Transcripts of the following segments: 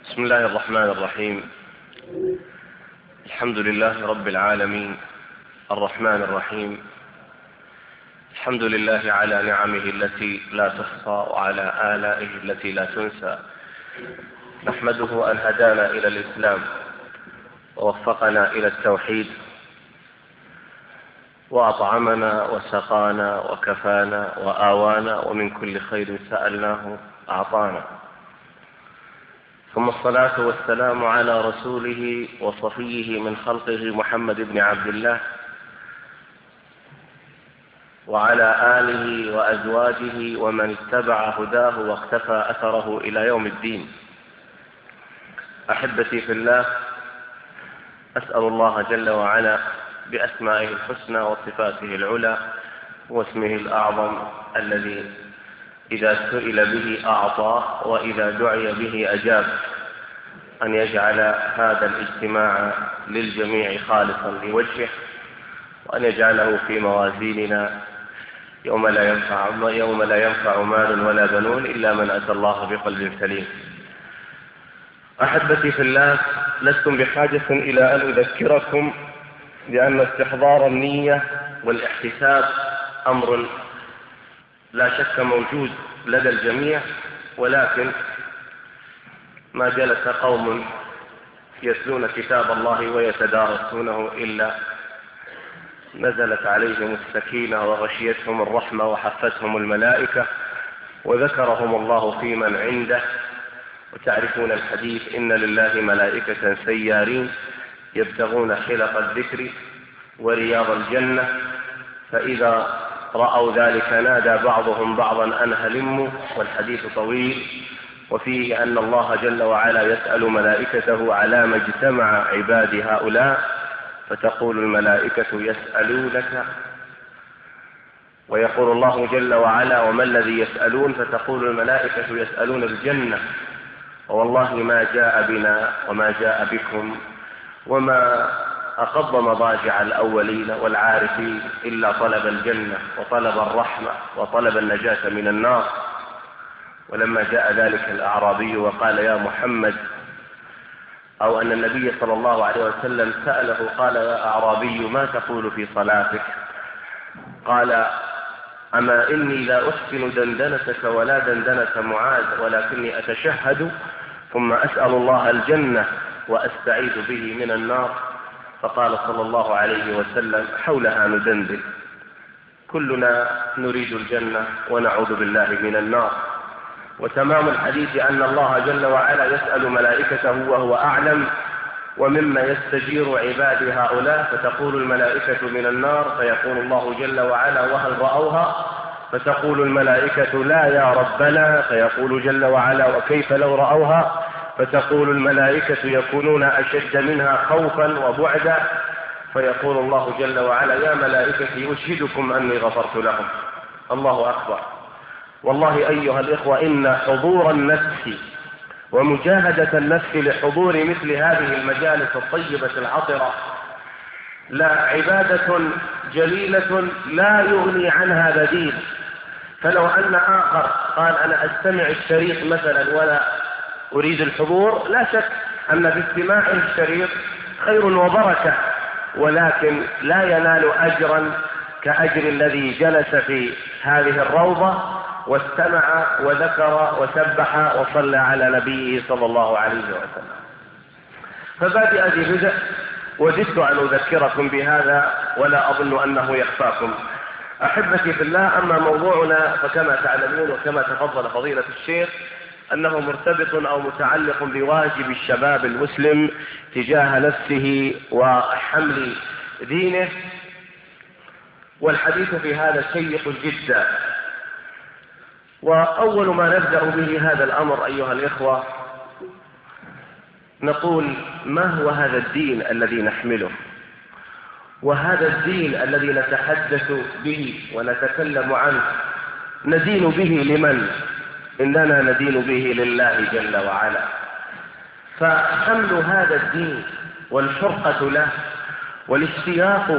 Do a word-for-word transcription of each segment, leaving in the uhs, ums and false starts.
بسم الله الرحمن الرحيم. الحمد لله رب العالمين الرحمن الرحيم. الحمد لله على نعمه التي لا تحصى وعلى آلائه التي لا تنسى. نحمده أن هدانا إلى الإسلام ووفقنا إلى التوحيد وأطعمنا وسقانا وكفانا وآوانا ومن كل خير سألناه أعطانا. ثم الصلاة والسلام على رسوله وصفيه من خلقه محمد بن عبد الله وعلى آله وأزواجه ومن اتبع هداه واقتفى أثره إلى يوم الدين. أحبتي في الله، أسأل الله جل وعلا بأسمائه الحسنى وصفاته العلى واسمه الأعظم الذي إذا سئل به أعطاه وإذا دعي به أجاب، أن يجعل هذا الاجتماع للجميع خالصا لوجهه، وأن يجعله في موازيننا يوم لا ينفع يوم لا ينفع مال ولا بنون إلا من أتى الله بقلب سليم. أحبتي في الله، لستم بحاجة إلى أن أذكركم بأن استحضار النية والاحتساب أمر لا شك موجود لدى الجميع، ولكن ما جلس قوم يتلون كتاب الله ويتدارسونه إلا نزلت عليهم السكينة وغشيتهم الرحمة وحفتهم الملائكة وذكرهم الله في من عنده. وتعرفون الحديث: إن لله ملائكة سيارين يبتغون حلق الذكر ورياض الجنة، فإذا رأوا ذلك نادى بعضهم بعضا أن هلموا. والحديث طويل، وفيه أن الله جل وعلا يسأل ملائكته على ما اجتمع عباد هؤلاء، فتقول الملائكة يسألونك، ويقول الله جل وعلا: وما الذي يسألون؟ فتقول الملائكة يسألون الجنة، والله ما جاء بنا وما جاء بكم وما أقض مضاجع الأولين والعارفين إلا طلب الجنة وطلب الرحمة وطلب النجاة من النار. ولما جاء ذلك الأعرابي وقال: يا محمد، أو أن النبي صلى الله عليه وسلم سأله قال: يا أعرابي، ما تقول في صلاتك؟ قال: أما إني لا أحسن دندنتك ولا دندنة معاذ، ولكني أتشهد ثم أسأل الله الجنة وأستعيذ به من النار. فقال صلى الله عليه وسلم: حولها ندندن، كلنا نريد الجنة ونعوذ بالله من النار. وتمام الحديث أن الله جل وعلا يسأل ملائكته وهو أعلم، ومما يستجير عباد هؤلاء، فتقول الملائكة من النار، فيقول الله جل وعلا: وهل رأوها؟ فتقول الملائكة: لا يا ربنا. فيقول جل وعلا: وكيف لو رأوها؟ فتقول الملائكة: يكونون أشد منها خوفا وبعدا. فيقول الله جل وعلا: يا ملائكتي أشهدكم أني غفرت لهم. الله أكبر. والله أيها الإخوة، إن حضور النفس ومجاهدة النفس لحضور مثل هذه المجالس الطيبة العطرة لا عبادة جليلة لا يغني عنها بديل. فلو أن آخر قال: أنا أستمع الشريط مثلا ولا أريد الحضور، لا شك أن في استماع الشريط خير وبركة، ولكن لا ينال أجرا كأجر الذي جلس في هذه الروضة واستمع وذكر وسبح وصلى على نبيه صلى الله عليه وسلم. فبادئ ذي بدء، وددت أن أذكركم بهذا ولا أظن أنه يخفاكم. أحبتي في الله، أما موضوعنا فكما تعلمون وكما تفضل فضيلة الشيخ أنه مرتبط أو متعلق بواجب الشباب المسلم تجاه نفسه وحمل دينه، والحديث في هذا شيق جدا. وأول ما نبدأ به هذا الأمر أيها الإخوة، نقول: ما هو هذا الدين الذي نحمله؟ وهذا الدين الذي نتحدث به ونتكلم عنه ندين به لمن؟ إننا ندين به لله جل وعلا. فحمل هذا الدين والحرقة له والاشتياق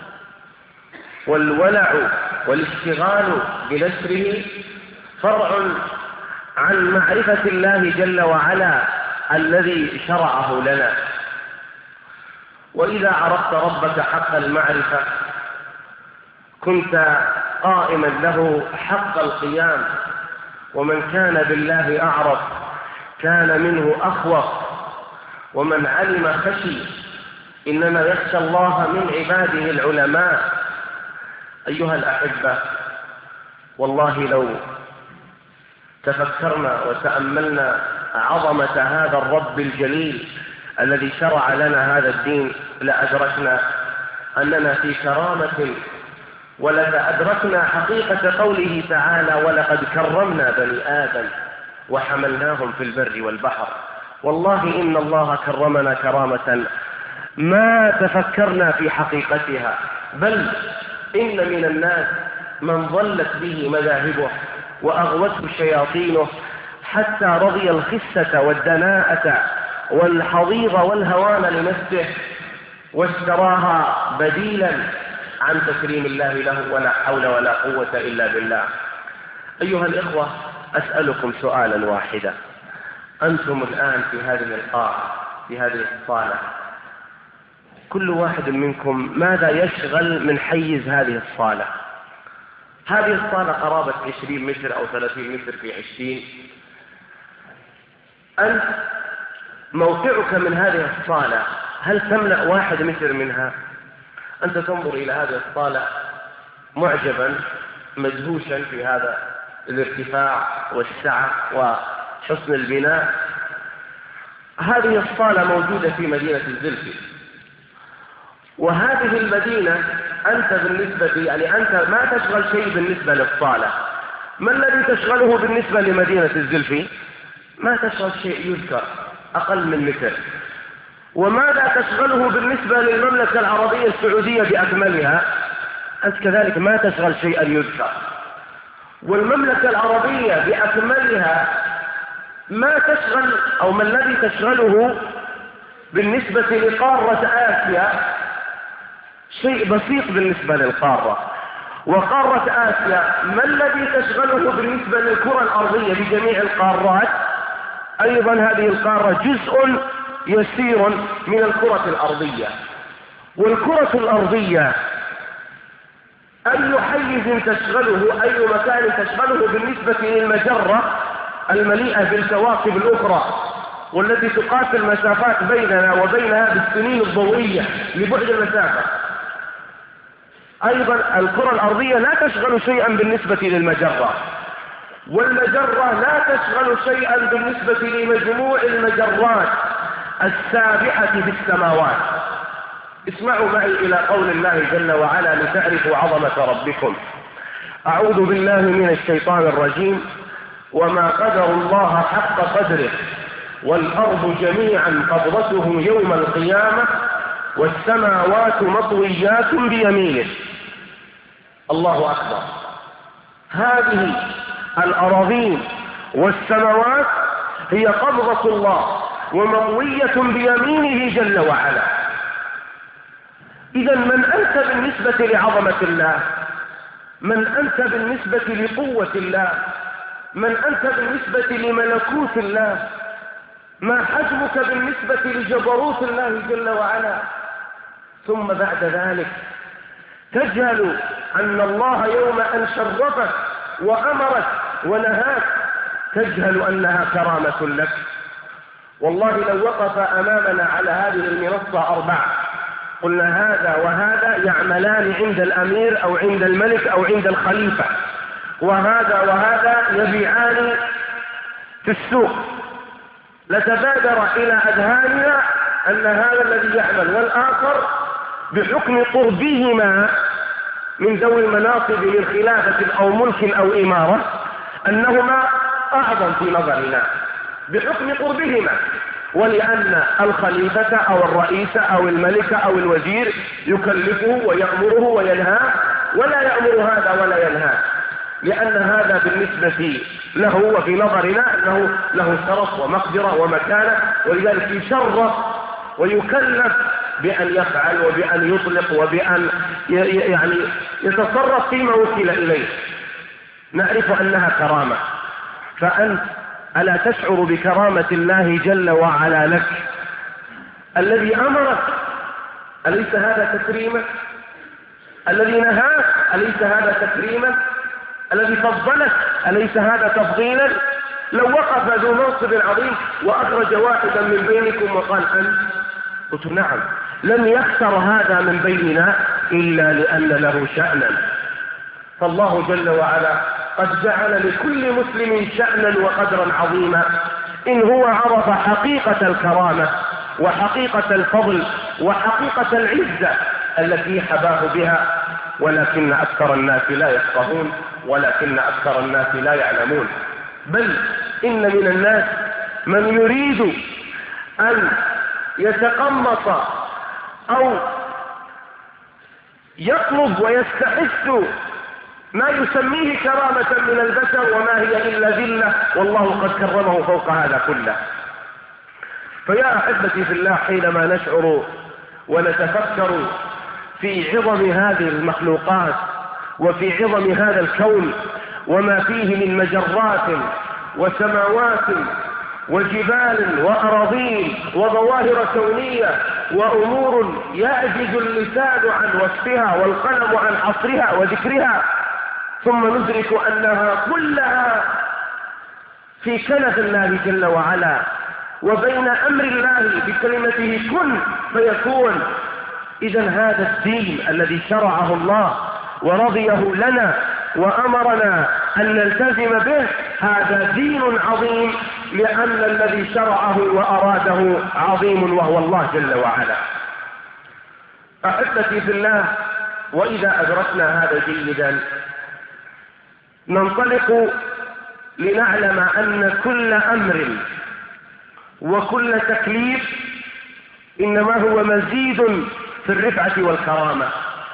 والولع والاشتغال بنشره فرع عن معرفة الله جل وعلا الذي شرعه لنا. وإذا عرفت ربك حق المعرفة كنت قائما له حق القيام. ومن كان بالله أعرف كان منه أخوف، ومن علم خشي. إنما يخشى الله من عباده العلماء. أيها الأحبة، والله لو تفكرنا وتأملنا عظمة هذا الرب الجليل الذي شرع لنا هذا الدين لأدركنا أننا في كرامة، ولأدركنا حقيقة قوله تعالى: ولقد كرمنا بني آدم وحملناهم في البر والبحر. والله إن الله كرمنا كرامة ما تفكرنا في حقيقتها، بل إن من الناس من ضلت به مذاهبه وأغوته شياطينه حتى رضي الخسة والدناءة والحضيض والهوان لنفسه واشتراها بديلا عن تكريم الله له، ولا حول ولا قوة إلا بالله. أيها الإخوة، أسألكم سؤالا واحدا. أنتم الآن في هذه القاعة، في هذه الصالة، كل واحد منكم ماذا يشغل من حيز هذه الصالة؟ هذه الصالة قرابة عشرين متر أو ثلاثين متر في عشرين. أنت موقعك من هذه الصالة هل تملأ واحد متر منها؟ أنت تنظر إلى هذه الصالة معجبا مدهوشا في هذا الارتفاع والسعة وحسن البناء. هذه الصالة موجودة في مدينة الزلفي، وهذه المدينة أنت بالنسبة يعني أنت ما تشغل شيء بالنسبة للصالة. ما الذي تشغله بالنسبة لمدينة الزلفي؟ ما تشغل شيء يذكر أقل من متر. وماذا تشغله بالنسبة للمملكة العربية السعودية بأكملها؟ أنت كذلك ما تشغل شيئا يذكر. والمملكة العربية بأكملها ما تشغل، أو ما الذي تشغله بالنسبة لقارة آسيا؟ شيء بسيط بالنسبة للقارة. وقارة آسيا ما الذي تشغله بالنسبة للكرة الأرضية بجميع القارات؟ أيضا هذه القارة جزء يسير من الكرة الأرضية. والكرة الأرضية أي حيز تشغله، أي مكان تشغله بالنسبة للمجرة المليئة بالكواكب الأخرى والتي تقاس المسافات بيننا وبينها بالسنين الضوئية لبعد المسافة. أيضا الكرة الأرضية لا تشغل شيئا بالنسبة للمجرة، والمجرة لا تشغل شيئا بالنسبة لمجموع المجرات السابحة في السماوات. اسمعوا معي إلى قول الله جل وعلا لتعرفوا عظمة ربكم. أعوذ بالله من الشيطان الرجيم: وما قدر الله حق قدره والأرض جميعا قبضته يوم القيامة والسماوات مطويات بيمينه. الله أكبر. هذه الأراضين والسماوات هي قبضة الله ومطوية بيمينه جل وعلا. إذا من أنت بالنسبة لعظمة الله؟ من أنت بالنسبة لقوة الله؟ من أنت بالنسبة لملكوت الله؟ ما حجمك بالنسبة لجبروت الله جل وعلا؟ ثم بعد ذلك تجهل أن الله يوم أن شرفك وأمرك ونهاك تجهل أنها كرامة لك. والله لو وقف أمامنا على هذه المنصة أربعة قلنا هذا وهذا يعملان عند الأمير أو عند الملك أو عند الخليفة، وهذا وهذا يبيعان في السوق، لتبادر إلى أذهاننا أن هذا الذي يعمل والآخر بحكم قربهما من ذوي المناصب من خلافة أو ملك أو إمارة أنهما أعظم في نظرنا بحكم قربهما، ولأن الخليفة أو الرئيس أو الملك أو الوزير يكلفه ويأمره وينهاه، ولا يأمر هذا ولا ينهاه، لأن هذا بالنسبة له وفي نظرنا أنه له شرف ومقدرة ومكانة، ولذلك يشرف ويكلف بأن يفعل وبأن يطلق وبأن يعني يتصرف فيما وكل إليه. نعرف أنها كرامة. فأنت ألا تشعر بكرامة الله جل وعلا لك؟ الذي أمرك أليس هذا تكريما؟ الذي نهاك أليس هذا تكريما؟ الذي فضلك أليس هذا تفضيلا؟ لو وقف ذو منصب عظيم وأخرج واحدا من بينكم وقال أنت، قلت نعم، لم يختر هذا من بيننا إلا لأن له شأنا. فالله جل وعلا قد جعل لكل مسلم شأنا وقدرا عظيما إن هو عرف حقيقة الكرامة وحقيقة الفضل وحقيقة العزة التي حباه بها، ولكن أكثر الناس لا يفقهون، ولكن أكثر الناس لا يعلمون. بل إن من الناس من يريد أن يتقمص أو يطلب ويستحث ما يسميه كرامة من البشر، وما هي إلا ذلة، والله قد كرمه فوق هذا كله. فيا أحبتي في الله، حينما نشعر ونتفكر في عظم هذه المخلوقات وفي عظم هذا الكون وما فيه من مجرات وسماوات وجبال وأراضين وظواهر كونية وأمور يعجز اللسان عن وصفها والقلم عن حصرها وذكرها، ثم ندرك أنها كلها في كنف الله جل وعلا وبين أمر الله بكلمته كن فيكون. إذا هذا الدين الذي شرعه الله ورضيه لنا وأمرنا أن نلتزم به، هذا دين عظيم، لأن الذي شرعه وأراده عظيم وهو الله جل وعلا. أحبتي في الله، وإذا أدركنا هذا جيدا ننطلق لنعلم أن كل أمر وكل تكليف إنما هو مزيد في الرفعة والكرامة.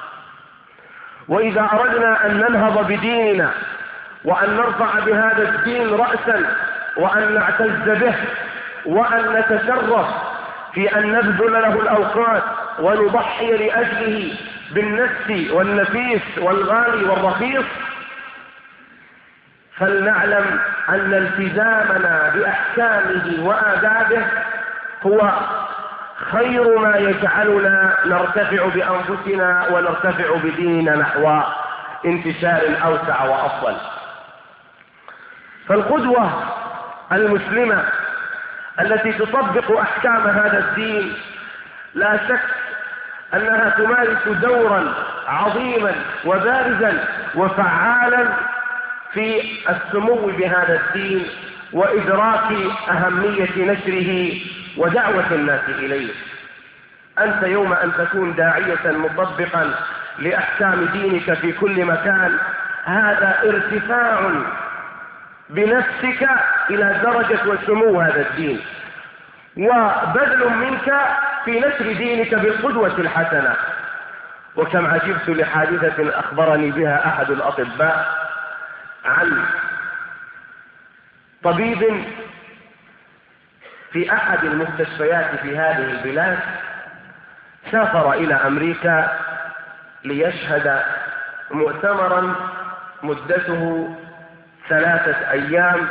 وإذا أردنا أن ننهض بديننا وأن نرفع بهذا الدين رأسا وأن نعتز به وأن نتشرف في أن نبذل له الأوقات ونضحي لأجله بالنفس والنفيس والغالي والرخيص، فلنعلم أن التزامنا بأحكامه وآدابه هو خير ما يجعلنا نرتفع بأنفسنا ونرتفع بديننا نحو انتشار أوسع وأفضل. فالقدوة المسلمة التي تطبق أحكام هذا الدين لا شك أنها تمارس دورا عظيما وبارزا وفعالا في السمو بهذا الدين وإدراك أهمية نشره ودعوة الناس إليه. أنت يوم أن تكون داعية مطبقا لأحكام دينك في كل مكان، هذا ارتفاع بنفسك إلى درجة وسمو هذا الدين، وبذل منك في نشر دينك بالقدوة الحسنة. وكم عجبت لحادثة أخبرني بها أحد الأطباء عن طبيب في أحد المستشفيات في هذه البلاد سافر إلى أمريكا ليشهد مؤتمرا مدته ثلاثة أيام،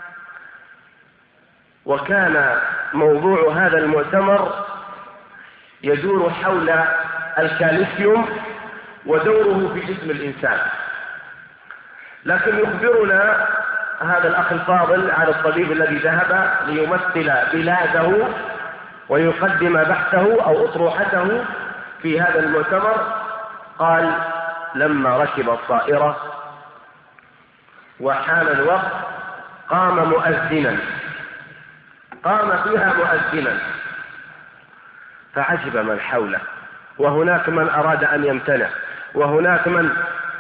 وكان موضوع هذا المؤتمر يدور حول الكالسيوم ودوره في جسم الإنسان. لكن يخبرنا هذا الأخ الفاضل عن الطبيب الذي ذهب ليمثل بلاده ويقدم بحثه أو أطروحته في هذا المؤتمر. قال: لما ركب الطائرة وحان الوقت قام مؤذنا، قام فيها مؤذنا، فعجب من حوله، وهناك من أراد أن يمتنع، وهناك من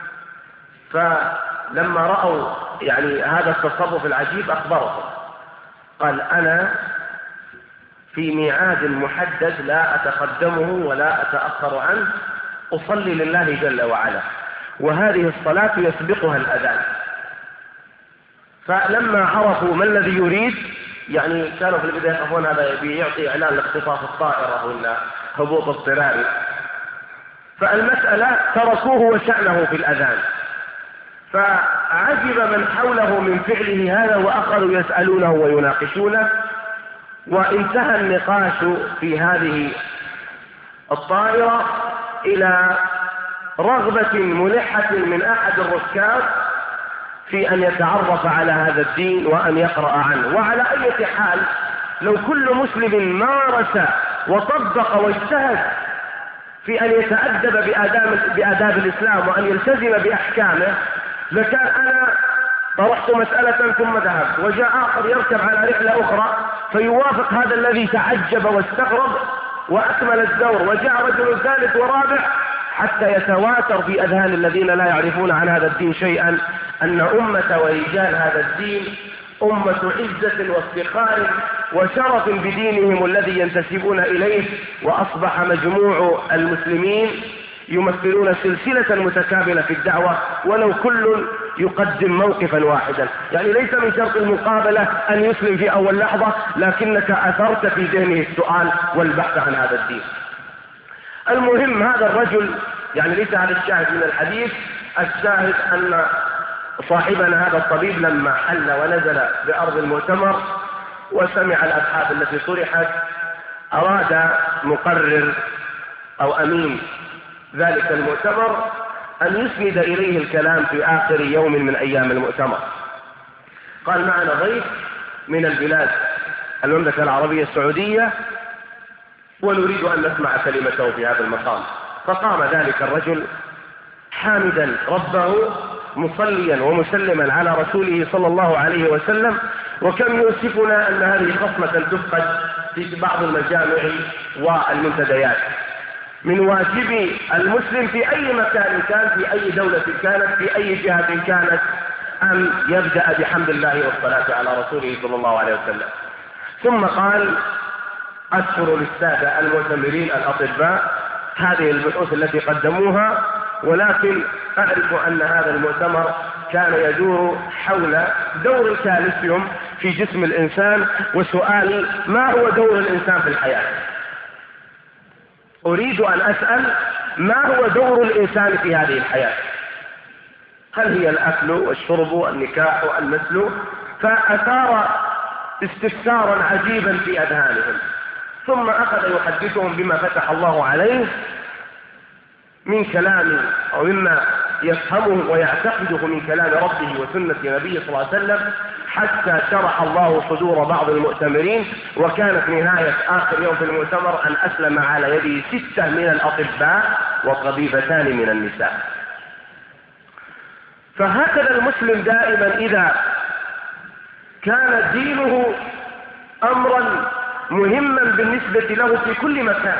فلما رأوا يعني هذا التصرف العجيب أخبرهم. قال: أنا في ميعاد محدد لا أتقدمه ولا أتأخر عنه، أصلي لله جل وعلا، وهذه الصلاة يسبقها الأذان. فلما عرفوا ما الذي يريد، يعني كانوا في البداية يخافون هذا يعطي إعلان لاختطاف الطائرة ولا هبوط اضطراري، فالمسألة تركوه وشأنه في الأذان. فعجب من حوله من فعله هذا وأخذوا يسألونه ويناقشونه، وانتهى النقاش في هذه الطائرة إلى رغبة ملحة من أحد الركاب في أن يتعرف على هذا الدين وأن يقرأ عنه. وعلى أي حال لو كل مسلم مارس وطبق واجتهد في أن يتأدب بآداب, بآداب الإسلام وأن يلتزم بأحكامه، لكان أنا طرحت مسألة ثم ذهبت وجاء آخر يركب على رحلة أخرى فيوافق هذا الذي تعجب واستغرب وأكمل الدور، وجاء رجل ثالث ورابع حتى يتواتر في أذهان الذين لا يعرفون عن هذا الدين شيئا أن أمة ورجال هذا الدين أمة عزة وافتخار وشرف بدينهم الذي ينتسبون إليه، وأصبح مجموع المسلمين يمثلون سلسلة متكاملة في الدعوة ولو كل يقدم موقفا واحدا. يعني ليس من شرط المقابلة أن يسلم في أول لحظة، لكنك أثرت في ذهنه السؤال والبحث عن هذا الدين. المهم هذا الرجل، يعني ليس هذا الشاهد من الحديث، الشاهد أن صاحبنا هذا الطبيب لما حل ونزل بأرض المؤتمر وسمع الأبحاث التي طرحت أراد مقرر أو أمين ذلك المؤتمر أن يسند إليه الكلام في آخر يوم من أيام المؤتمر. قال معنا ضيف من البلاد المملكة العربية السعودية ونريد أن نسمع كلمته في هذا المقام. فقام ذلك الرجل حامدا ربه مصليا ومسلما على رسوله صلى الله عليه وسلم. وكم يؤسفنا أن هذه خصلة تفقد في بعض المجامع والمنتديات. من واجب المسلم في أي مكان كان، في أي دولة كانت، في أي جهة كانت، أن يبدأ بحمد الله والصلاة على رسوله صلى الله عليه وسلم. ثم قال: أشكر للسادة المؤتمرين الأطباء هذه البحوث التي قدموها، ولكن أعرف أن هذا المؤتمر كان يدور حول دور الكالسيوم في جسم الإنسان، وسؤالي: ما هو دور الإنسان في الحياة؟ أريد أن أسأل ما هو دور الإنسان في هذه الحياة؟ هل هي الأكل والشرب والنكاح والنسل؟ فأثار استفسارا عجيبا في أذهانهم. ثم أخذ يحدثهم بما فتح الله عليه من كلام أو مما يفهمه ويعتقده من كلام ربه وسنة نبيه صلى الله عليه وسلم، حتى شرح الله صدور بعض المؤتمرين. وكانت نهاية آخر يوم في المؤتمر أن أسلم على يده ستة من الأطباء وطبيبتان من النساء. فهكذا المسلم دائما إذا كان دينه أمرا مهما بالنسبة له في كل مكان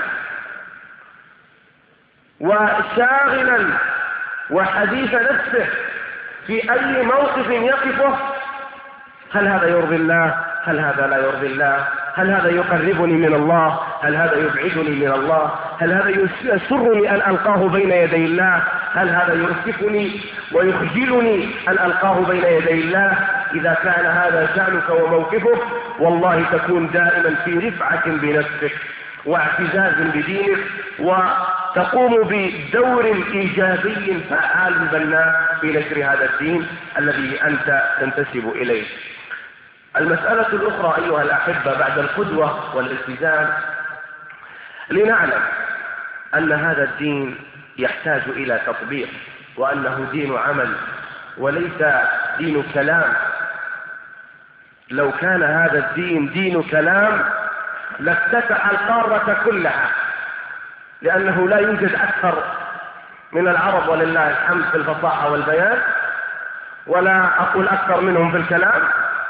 وشاغلا وحديث نفسه في أي موقف يقفه، هل هذا يرضي الله؟ هل هذا لا يرضي الله؟ هل هذا يقربني من الله؟ هل هذا يبعدني من الله؟ هل هذا يسرني أن ألقاه بين يدي الله؟ هل هذا يؤسفني ويخجلني أن ألقاه بين يدي الله؟ إذا كان هذا شأنك وموقفك والله تكون دائما في رفعة بنفسك واعتزاز بدينك، وتقوم بدور إيجابي فعال بناء في نشر هذا الدين الذي أنت تنتسب إليه. المسألة الأخرى أيها الأحبة بعد القدوة والالتزام، لنعلم أن هذا الدين يحتاج إلى تطبيق، وأنه دين عمل وليس دين كلام. لو كان هذا الدين دين كلام لافتتح القارة كلها، لأنه لا يوجد أكثر من العرب ولله الحمد في الفصاحة والبيان، ولا أقول أكثر منهم في الكلام.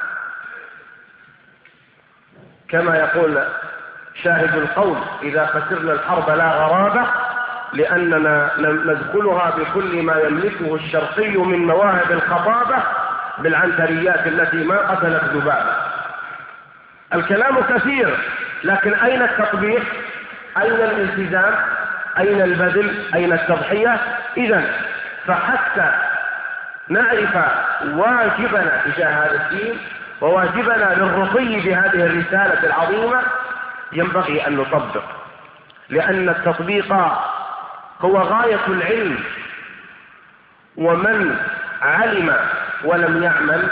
كما يقول شاهد القول: إذا خسرنا الحرب لا غرابة، لأننا ندخلها بكل ما يملكه الشرقي من مواهب الخطابة بالعنتريات التي ما قتلت ذبابة. الكلام كثير، لكن أين التطبيق؟ أين الالتزام؟ أين البذل؟ أين التضحية؟ إذن فحتى نعرف واجبنا تجاه هذا الدين وواجبنا للرقي بهذه الرسالة العظيمة ينبغي أن نطبق، لأن التطبيق هو غاية العلم. ومن علم ولم يعمل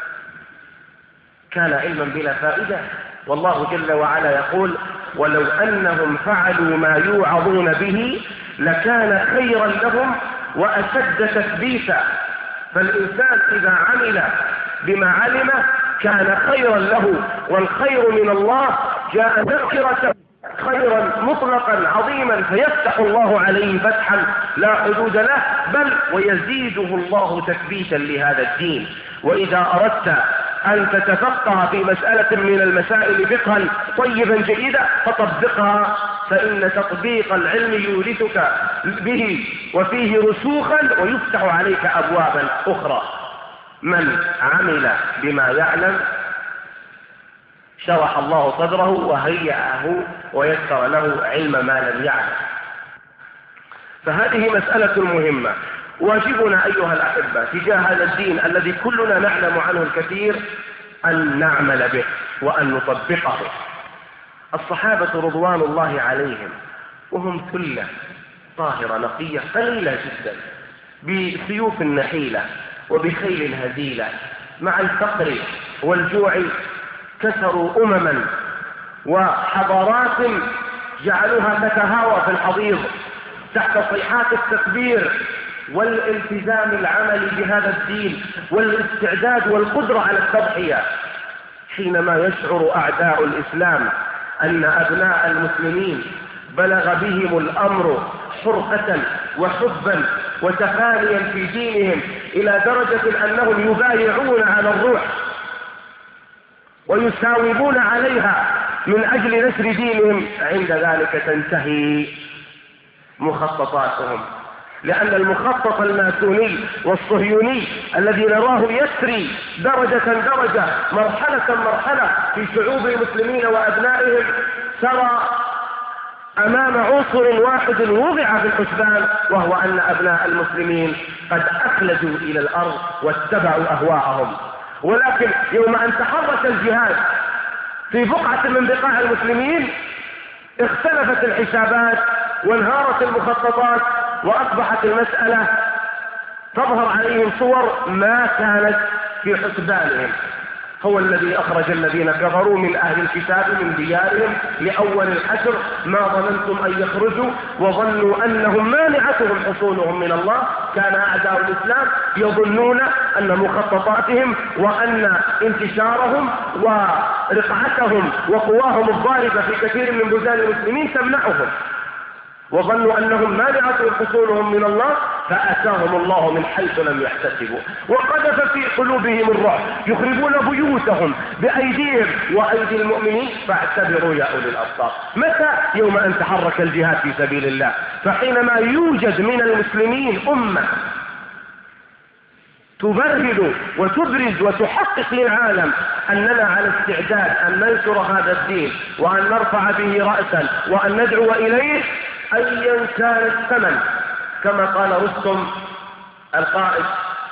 كان علما بلا فائدة. والله جل وعلا يقول: ولو أنهم فعلوا ما يوعظون به لكان خيرا لهم وأشد تثبيتا. فالإنسان إذا عمل بما علمه كان خيرا له، والخير من الله جاء ذكرة خيرا مطلقا عظيما، فيفتح الله عليه فتحا لا حدود له، بل ويزيده الله تثبيتا لهذا الدين. وإذا أردت أن تتفقه في مسألة من المسائل فقها طيبا جيدا فطبقها، فإن تطبيق العلم يورثك به وفيه رسوخا ويفتح عليك أبوابا أخرى. من عمل بما يعلم شرح الله صدره وهيأه ويسر له علم ما لم يعلم. فهذه مسألة مهمة. واجبنا أيها الأحبة تجاه هذا الدين الذي كلنا نعلم عنه الكثير أن نعمل به وأن نطبقه. الصحابة رضوان الله عليهم وهم ثلة طاهرة نقية قليلة جدا، بسيوف نحيلة وبخيل هزيلة، مع الفقر والجوع كسروا أمما وحضارات جعلوها تتهاوى في الحضيض تحت صيحات التكبير والالتزام العملي بهذا الدين والاستعداد والقدرة على التضحية. حينما يشعر أعداء الإسلام أن أبناء المسلمين بلغ بهم الأمر حرقة وحبا وتفانيا في دينهم إلى درجة أنهم يبايعون على الروح ويساومون عليها من أجل نشر دينهم، عند ذلك تنتهي مخططاتهم. لأن المخطط الماسوني والصهيوني الذي نراه يسري درجة درجة مرحلة مرحلة في شعوب المسلمين وأبنائهم سرى أمام عنصر واحد وضع في الحسبان، وهو أن أبناء المسلمين قد أخلدوا إلى الأرض واتبعوا أهواءهم. ولكن يوم أن تحرك الجهاد في بقعة من بقاع المسلمين اختلفت الحسابات وانهارت المخططات، وأصبحت المسألة تظهر عليهم صور ما كانت في حسبانهم. هو الذي أخرج الذين كفروا من أهل الكتاب من ديارهم لأول الحشر ما ظننتم أن يخرجوا وظنوا أنهم مانعتهم حصولهم من الله. كان أعداء الإسلام يظنون أن مخططاتهم وأن انتشارهم ورقعتهم وقواهم الضاربة في كثير من بلدان المسلمين تمنعهم، وظنوا أنهم مانعتهم حصولهم من الله، فأتاهم الله من حيث لم يحتسبوا وقذف في قلوبهم الرعب يخربون بيوتهم بأيديهم وأيدي المؤمنين. فاعتبروا يا أولي الأبصار. متى؟ يوم أن تحرك الجهاد في سبيل الله. فحينما يوجد من المسلمين أمة تبرهن وتبرز وتحقق للعالم أننا على استعداد أن ننشر هذا الدين وأن نرفع به رأسا وأن ندعو إليه أيا كان الثمن، كما قال رستم القائد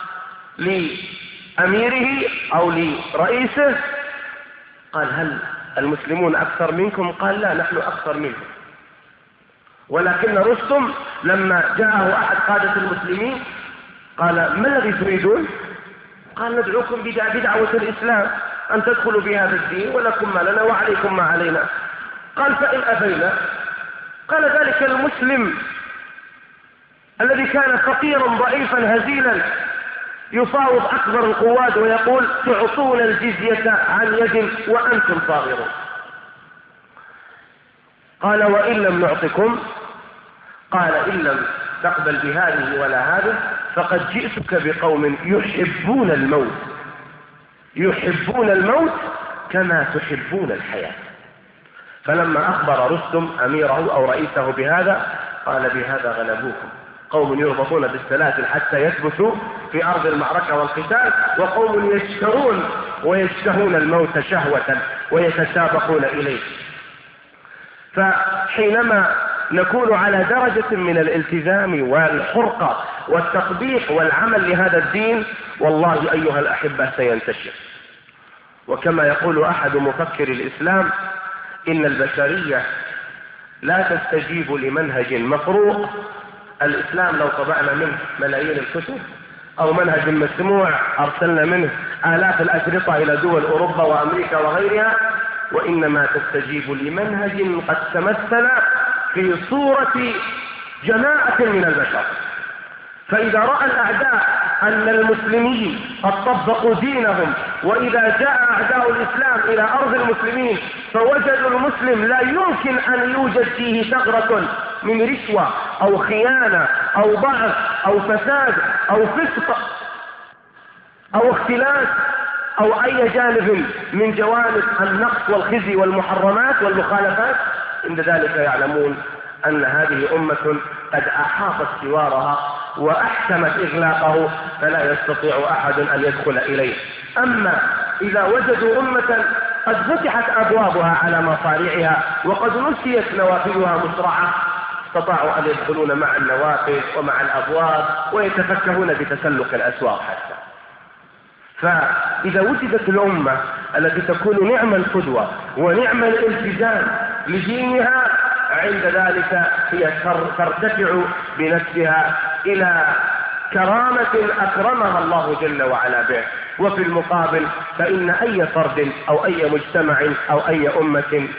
لأميره أو لرئيسه، قال: هل المسلمون أكثر منكم؟ قال: لا، نحن أكثر منكم. ولكن رستم لما جاءه أحد قادة المسلمين قال: ما الذي تريدون؟ قال: ندعوكم بدعوة الإسلام أن تدخلوا بهذا الدين ولكم ما لنا وعليكم ما علينا. قال: فإن أبينا؟ قال: ذلك المسلم الذي كان فقيرا ضعيفا هزيلا يفاوض أكبر القواد ويقول: تعطون الجزية عن يد وأنتم صاغرون. قال: وإن لم نعطكم؟ قال: إن لم تقبل بهذه ولا هذه فقد جئتك بقوم يحبون الموت يحبون الموت كما تحبون الحياة. فلما أخبر رستم أميره أو رئيسه بهذا قال: بهذا غلبوكم، قوم يربطون بالسلاسل حتى يثبتوا في أرض المعركة والقتال، وقوم يشترون ويشتهون الموت شهوة ويتسابقون إليه. فحينما نكون على درجة من الالتزام والحرقة والتطبيق والعمل لهذا الدين، والله أيها الأحبة سينتشر. وكما يقول أحد مفكر الإسلام: إن البشرية لا تستجيب لمنهج مفروض. الإسلام لو طبعنا منه ملايين الكتب أو منهج مسموع أرسلنا منه آلاف الأشرطة إلى دول أوروبا وأمريكا وغيرها، وإنما تستجيب لمنهج قد تمثل في صورة جماعة من البشر. فإذا رأى الأعداء أن المسلمين قد طبقوا دينهم، وإذا جاء أعداء الإسلام إلى أرض المسلمين فوجدوا المسلم لا يمكن أن يوجد فيه ثغرة من رشوة أو خيانة أو ضعف أو فساد أو فسق أو اختلاس أو أي جانب من جوانب النقص والخزي والمحرمات والمخالفات، عند ذلك يعلمون أن هذه أمة قد أحاطت سوارها وأحكمت إغلاقه، فلا يستطيع أحد أن يدخل إليه. أما إذا وجدوا أمة قد فتحت أبوابها على مصاريعها وقد نسيت نوافذها مسرعة، استطاعوا أن يدخلون مع النوافذ ومع الأبواب ويتفكهون بتسلق الأسواق حتى. فإذا وجدت الأمة التي تكون نعم القدوة ونعم الالتزام لدينها، عند ذلك هي ترتفع بنفسها إلى كرامة أكرمها الله جل وعلا به. وفي المقابل فإن أي فرد أو أي مجتمع أو أي أمة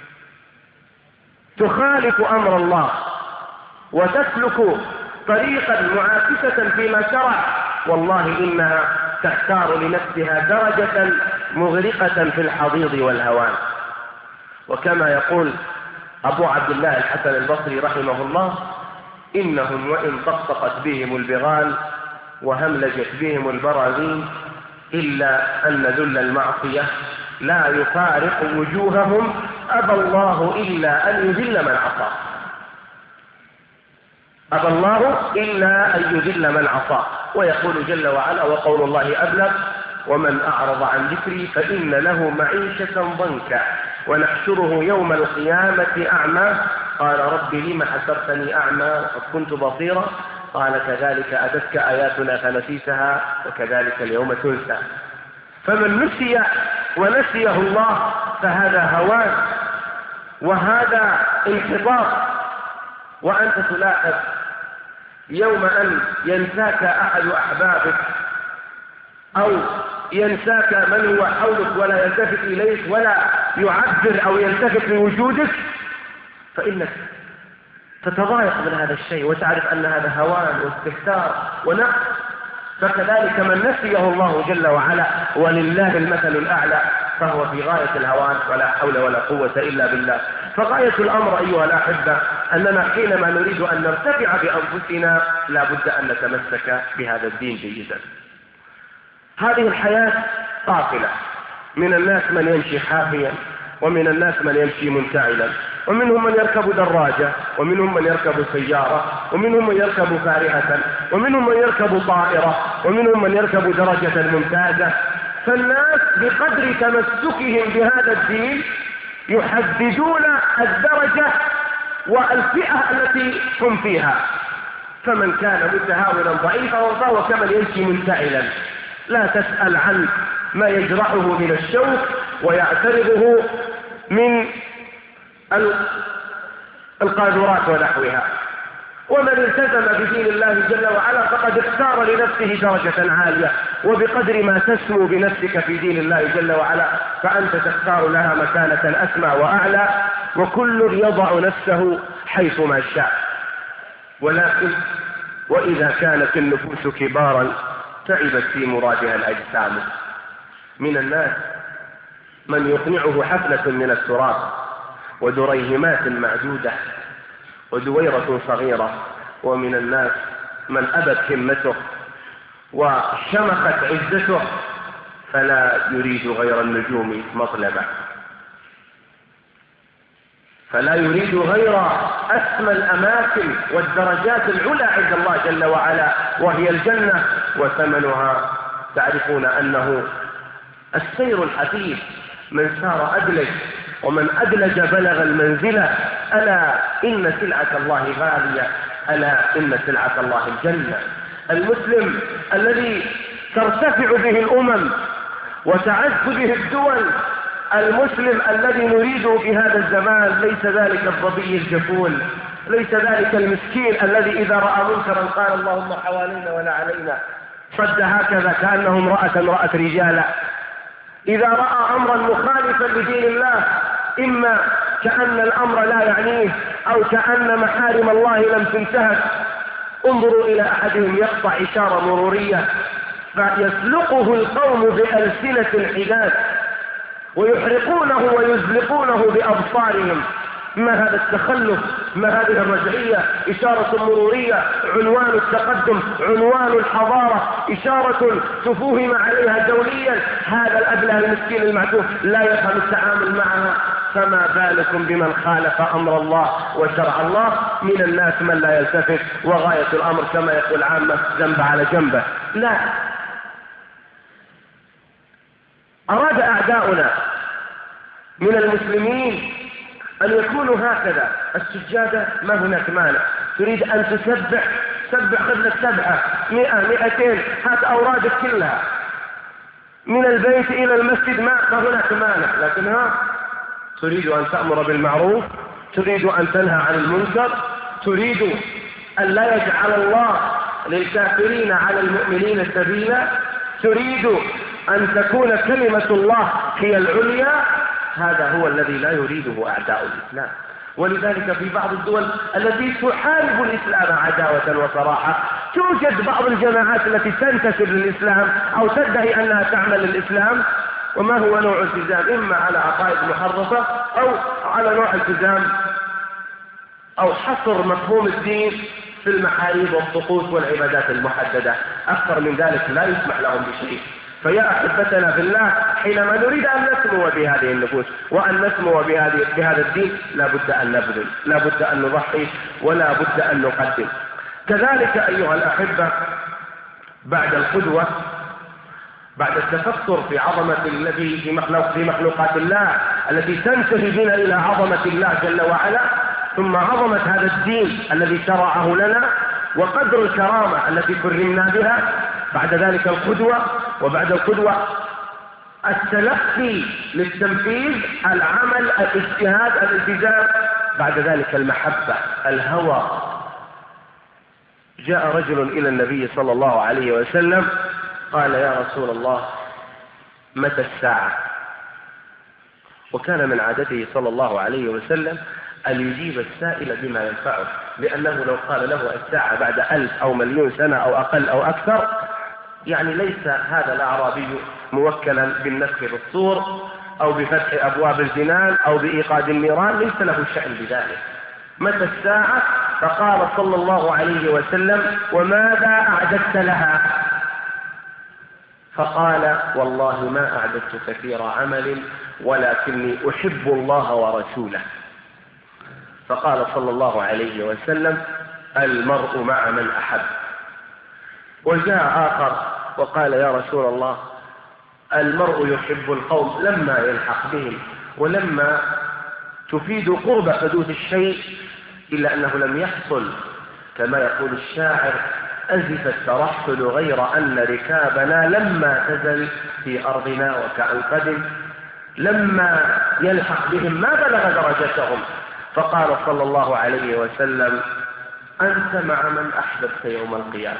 تخالف أمر الله وتسلك طريقا معاكسة فيما شرع، والله إنها تختار لنفسها درجة مغرقة في الحضيض والهوان. وكما يقول أبو عبد الله الحسن البصري رحمه الله: إنهم وإن طقطقت بهم البغال وهملجت بهم البراذين إلا أن ذل المعصية لا يفارق وجوههم، أبى الله إلا أن يذل من عصى. أبى الله إلا أن يذل من عصى. ويقول جل وعلا: وقول الله أبلغ: ومن أعرض عن ذكري فإن له معيشة ضنكا ونحشره يوم القيامة أعمى قال رب لم حشرتني أعمى وقد كنت بصيرا قال كذلك أتتك آياتنا فنسيتها وكذلك اليوم تنسى. فمن نسي ونسيه الله فهذا هوان وهذا انحطاط. وأنت تلاحظ يوم أن ينساك أحد أحبابك أو ينساك من هو حولك ولا يلتفت إليك ولا يعبر أو يلتفت لوجودك، فإنك تتضايق من هذا الشيء وتعرف أن هذا هوان واستهتار ونقص. فكذلك من نسيه الله جل وعلا ولله المثل الأعلى فهو في غاية الهوان ولا حول ولا قوة إلا بالله. فغاية الأمر أيها الأحبة أننا حينما نريد أن نرتفع بأنفسنا لا بد أن نتمسك بهذا الدين جيدا. هذه الحياة قافلة، من الناس من يمشي حافيا ومن الناس من يمشي منتعلا، ومنهم من يركب دراجة ومنهم من يركب سيارة ومنهم من يركب فارهة ومنهم من يركب طائرة ومنهم من يركب درجة ممتازة. فالناس بقدر تمسكهم بهذا الدين يحددون الدرجة والفئة التي هم فيها. فمن كان متهاونا ضعيفا فهو كمن يمشي منتعلا لا تسأل عن ما يجرحه من الشوك ويعترضه من القاذورات ونحوها. ومن التزم بدين الله جل وعلا فقد اختار لنفسه درجة عالية، وبقدر ما تسمو بنفسك في دين الله جل وعلا فأنت تختار لها مكانة أسمى وأعلى، وكل يضع نفسه حيثما شاء. ولكن وإذا كانت النفوس كبارا تعبت في مرادها الأجسام. من الناس من يقنعه حفلة من التراب ودريهمات معدودة ودويرة صغيرة، ومن الناس من أبت همته وشمخت عزته فلا يريد غير النجوم مطلبا، فلا يريد غير أسمى الأماكن والدرجات العلى عند الله جل وعلا وهي الجنة، وثمنها تعرفون أنه السير الحثيث. من سار أدلج ومن أدلج بلغ المنزلة. ألا إن سلعة الله غالية، ألا إن سلعة الله الجنة. المسلم الذي ترتفع به الأمم وتعز به الدول، المسلم الذي نريده في هذا الزمان ليس ذلك الظبي الجفول، ليس ذلك المسكين الذي إذا رأى منكرا قال اللهم حوالينا ولا علينا، صد هكذا كأنه امرأة امرأة رجالا. إذا رأى أمرا مخالفا لدين الله، إما كأن الأمر لا يعنيه أو كأن محارم الله لم تنتهك، انظروا إلى أحدهم يقطع إشارة مرورية فيسلقه القوم بألسنة الحداد ويحرقونه ويزلقونه بأبصارهم. ما هذا التخلف، ما هذه الرجعية؟ إشارة مرورية عنوان التقدم، عنوان الحضارة، إشارة تفوهم عليها دوليا. هذا الأبله المسكين المعتوه لا يفهم التعامل معها، فما بالكم بمن خالف أمر الله وشرع الله؟ من الناس من لا يلتفت، وغاية الأمر كما يقول عامة جنب على جنبه. لا، أراد أعداؤنا من المسلمين أن يكونوا هكذا. السجادة ما هناك مانع، تريد أن تسبح سبح، خذ لك سبعة مئة مئتين، هات أورادك كلها من البيت إلى المسجد، ما, ما هناك مانع. لكنها تريد أن تأمر بالمعروف، تريد أن تنهى عن المنكر، تريد أن لا يجعل الله للكافرين على المؤمنين سبيلا، تريد أن تكون كلمة الله هي العليا. هذا هو الذي لا يريده أعداء الإسلام. ولذلك في بعض الدول التي تحارب الإسلام عداوة وصراحة توجد بعض الجماعات التي تنتسب للإسلام أو تدعي أنها تعمل للإسلام، وما هو نوع التزام؟ إما على عقائد محرفة أو على نوع التزام أو حصر مفهوم الدين في المحاريب والطقوس والعبادات المحددة. أكثر من ذلك لا يسمح لهم بشيء. فيا أحبتنا في الله، حينما نريد أن نسمو بهذه النفوس وأن نسمو بهذه بهذا الدين لا بد أن نبذل، لا بد أن نضحي، ولا بد أن نقدم. كذلك أيها الأحبة، بعد القدوة، بعد التفكر في عظمة الذي في مخلوق في مخلوقات الله التي تنتهي بنا إلى عظمة الله جل وعلا، ثم عظمة هذا الدين الذي شرعه لنا وقدر الكرامة التي كرمنا بها، بعد ذلك القدوة، وبعد القدوة التلقي للتنفيذ، العمل، الاجتهاد، الالتزام، بعد ذلك المحبة، الهوى. جاء رجل إلى النبي صلى الله عليه وسلم قال: يا رسول الله، متى الساعة؟ وكان من عادته صلى الله عليه وسلم أن يجيب السائل بما ينفعه، لأنه لو قال له الساعة بعد ألف أو مليون سنة أو أقل أو أكثر، يعني ليس هذا الأعرابي موكلا بالنفخ بالصور أو بفتح أبواب الجنان أو بإيقاد النيران، ليس له شأن بذلك. متى الساعة؟ فقال صلى الله عليه وسلم: وماذا أعددت لها؟ فقال: والله ما أعددت كثير عمل ولكني أحب الله ورسوله. فقال صلى الله عليه وسلم: المرء مع من أحب. وجاء آخر وقال: يا رسول الله، المرء يحب القوم لما يلحق بهم ولما تفيد قرب حدوث الشيء، إلا أنه لم يحصل. كما يقول الشاعر: أزف الترحل غير أن ركابنا لما تزل في أرضنا وكأن قدم. لما يلحق بهم ما بلغ درجتهم. فقال صلى الله عليه وسلم: أنت مع من أحببت يوم القيامة.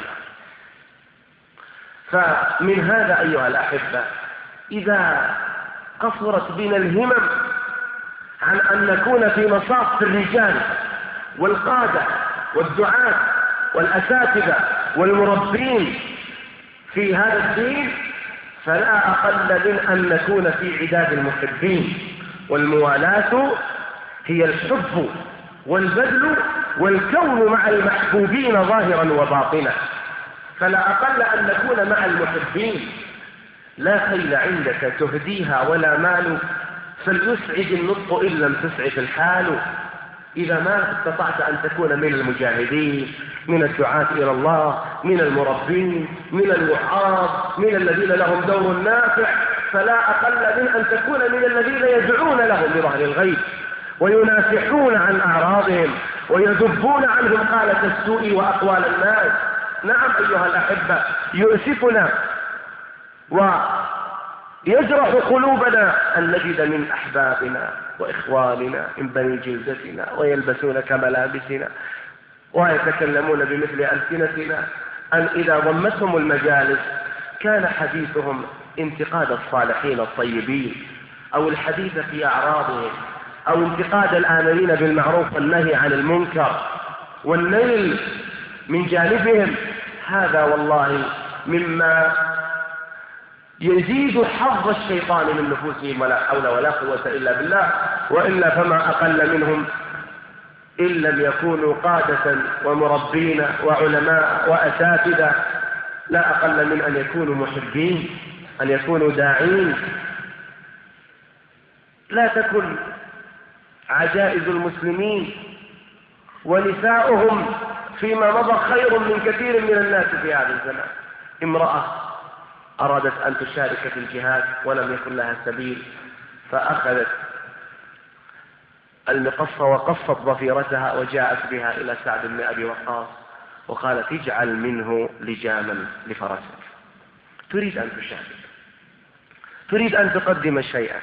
فمن هذا أيها الأحبة، إذا قصرت بنا الهمم عن أن نكون في مصاف الرجال والقادة والدعاة والأساتذة والمربين في هذا الدين، فلا أقل من أن نكون في عداد المحبين. والموالاة هي الحب والبذل والكون مع المحبوبين ظاهرا وباطنا، فلا أقل أن نكون مع المحبين. لا خيل عندك تهديها ولا مال، فليسعد النطق إن لم تسعد الحال. إذا ما استطعت أن تكون من المجاهدين، من الدعاة إلى الله، من المربين، من الوعاظ، من الذين لهم دور نافع، فلا أقل من أن تكون من الذين يدعون لهم بظهر الغيب وينافحون عن أعراضهم ويذبون عنهم قالة السوء وأقوال الناس. نعم أيها الأحبة، يؤسفنا ويجرح قلوبنا أن نجد من أحبابنا وإخواننا من بني جلدتنا ويلبسون كملابسنا ويتكلمون بمثل ألسنتنا أن إذا ضمتهم المجالس كان حديثهم انتقاد الصالحين الطيبين، أو الحديث في أعراضهم، أو انتقاد الآمرين بالمعروف والنهي عن المنكر والنيل من جانبهم. هذا والله مما يزيد حظ الشيطان من نفوسهم، ولا حول ولا قوة إلا بالله. وإلا فما أقل منهم إن لم يكونوا قادة ومربين وعلماء وأساتذة، لا أقل من أن يكونوا محبين، أن يكونوا داعين. لا تكن عجائز المسلمين ونساؤهم فيما مضى خير من كثير من الناس في هذا الزمان. امرأة أرادت أن تشارك في الجهاد ولم يكن لها سبيل، فأخذت المقص وقصت ضفيرتها وجاءت بها إلى سعد بن أبي وقاص وقالت اجعل منه لجاما لفرسك. تريد أن تشارك، تريد أن تقدم شيئا.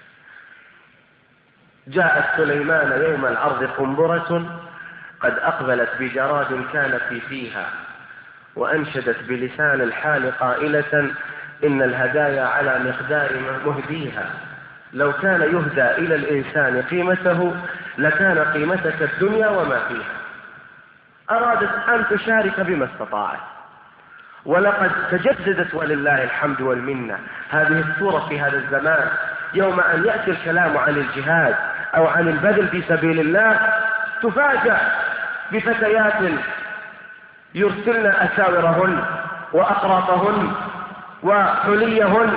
جاءت سليمان يوم العرض قنبرة قد أقبلت بجراد كان في فيها، وأنشدت بلسان الحال قائلة إن الهدايا على مقدار مهديها، لو كان يهدى إلى الإنسان قيمته لكان قيمتك الدنيا وما فيها. أرادت أن تشارك بما استطاعت، ولقد تجددت ولله الحمد والمنة هذه الصورة في هذا الزمان. يوم أن يأتي الكلام عن الجهاد أو عن البذل في سبيل الله تفاجأ بفتيات يرسلن أساورهن وأقراطهن وحليهن.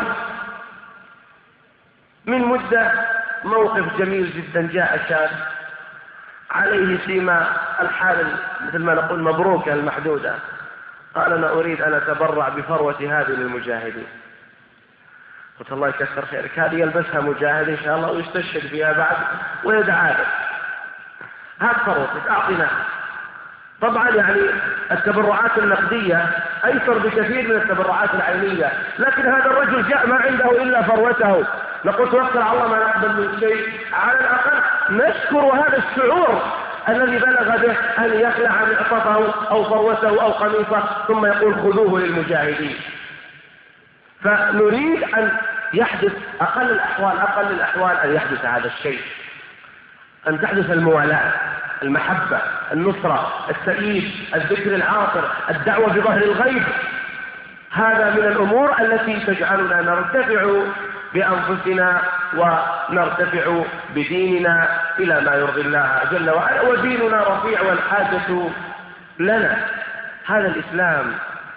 من مدة موقف جميل جدا، جاء شاب عليه سيما الحال مثل ما نقول مبروكة المحدودة، قال أنا أريد أن أتبرع بفروة هذه للمجاهدين. قلت الله يكثر خيرك، هذه يلبسها مجاهد إن شاء الله ويستشهد فيها بعد ويدعى له، هات فروتك أعطنا. طبعا يعني التبرعات النقدية أيسر بكثير من التبرعات العينية، لكن هذا الرجل جاء ما عنده إلا فروته. نقول توكل على الله ما نقبل من شيء، على الأقل نشكر هذا الشعور الذي بلغ به أن يخلع معطفه أو فروته أو قميصه ثم يقول خذوه للمجاهدين. فنريد أن يحدث أقل الأحوال أقل الأحوال أن يحدث هذا الشيء، أن تحدث الموالاة، المحبة، النصرة، التأييد، الذكر العاطر، الدعوة بظهر الغيب. هذا من الأمور التي تجعلنا نرتفع بأنفسنا ونرتفع بديننا إلى ما يرضي الله جل وعلا، وديننا رفيع والحاجة لنا. هذا الإسلام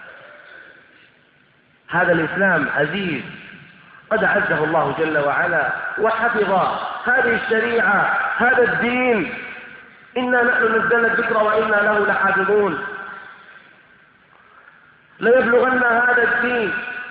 هذا الإسلام عزيز قد أعزه الله جل وعلا وحفظ هذه الشريعة، هذا الدين. إنا نحن نزلنا الذكر وإنا له لحافظون. ليبلغن هذا الدين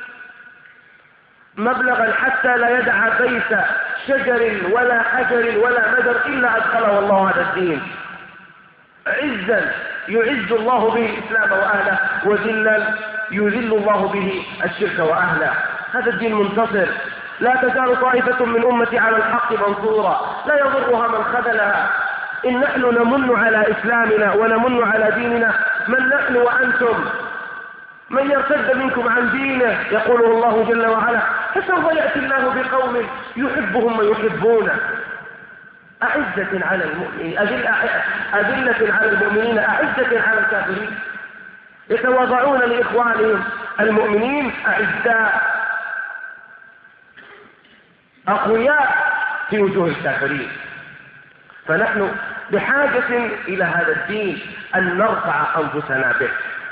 مبلغا حتى لا يدع بيت شجر ولا حجر ولا مدر إلا أدخله الله هذا الدين عزا يعز الله به الإسلام وأهله، وذلا يذل الله به الشرك وأهله. هذا الدين منتصر، لا تزال طائفة من أمتي على الحق منصورة لا يضرها من خذلها. إن نحن نمن على إسلامنا ونمن على ديننا. من نحن وأنتم؟ من يرتد منكم عن دينه يقوله الله جل وعلا فسوف يأتي الله بقوم يحبهم ويحبونه أعزة على المؤمنين أذلة على المؤمنين أعزة على الكافرين، يتواضعون لإخوانهم المؤمنين أعزاء أقوياء في وجوه الكافرين. فنحن بحاجة إلى هذا الدين أن نرفع أنفسنا به.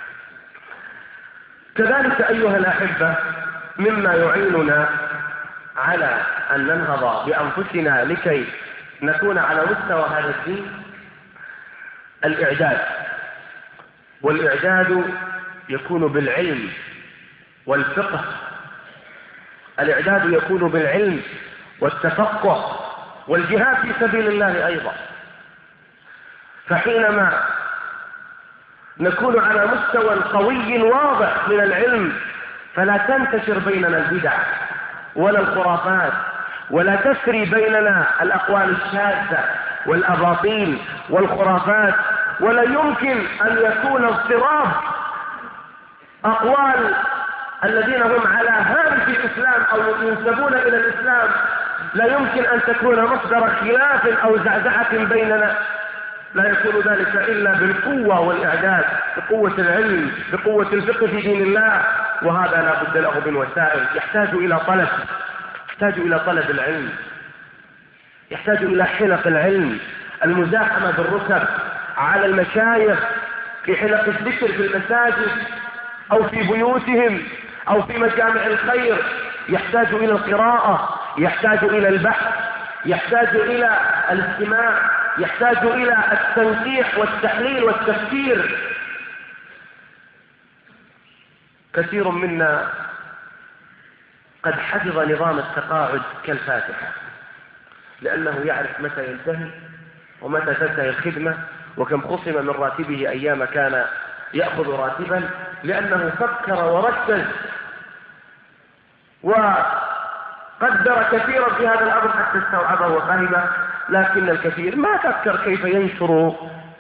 كذلك أيها الأحبة مما يعيننا على أن ننهض بأنفسنا لكي نكون على مستوى هذا الدين الإعداد. والإعداد يكون بالعلم والفقه. الإعداد يكون بالعلم والتفقه والجهاد في سبيل الله أيضا. فحينما نكون على مستوى قوي واضح من العلم فلا تنتشر بيننا البدع ولا الخرافات، ولا تسري بيننا الأقوال الشاذة والأباطيل والخرافات، ولا يمكن أن يكون اضطراب أقوال الذين هم على هامش الإسلام أو ينسبون إلى الإسلام لا يمكن أن تكون مصدر خلاف أو زعزعة بيننا، لا يكون ذلك إلا بالقوة والإعداد، بقوة العلم، بقوة الفقه في دين الله. وهذا لا بد له من وسائل، يحتاج إلى طلب، يحتاج إلى طلب العلم، يحتاج إلى حلق العلم، المزاحمة بالركب على المشايخ في حلق الذكر في المساجد أو في بيوتهم أو في مجامع الخير، يحتاج إلى القراءة، يحتاج إلى البحث، يحتاج إلى الاستماع، يحتاج إلى التنقيح والتحليل والتفكير. كثير منا قد حفظ نظام التقاعد كالفاتحة، لأنه يعرف متى ينتهي ومتى تنتهي الخدمة، وكم خصم من راتبه أيام كان يأخذ راتبا، لأنه فكر وركز وقدر كثيرا في هذا الأمر حتى استوعبه وفهمه. لكن الكثير ما فكر كيف ينشر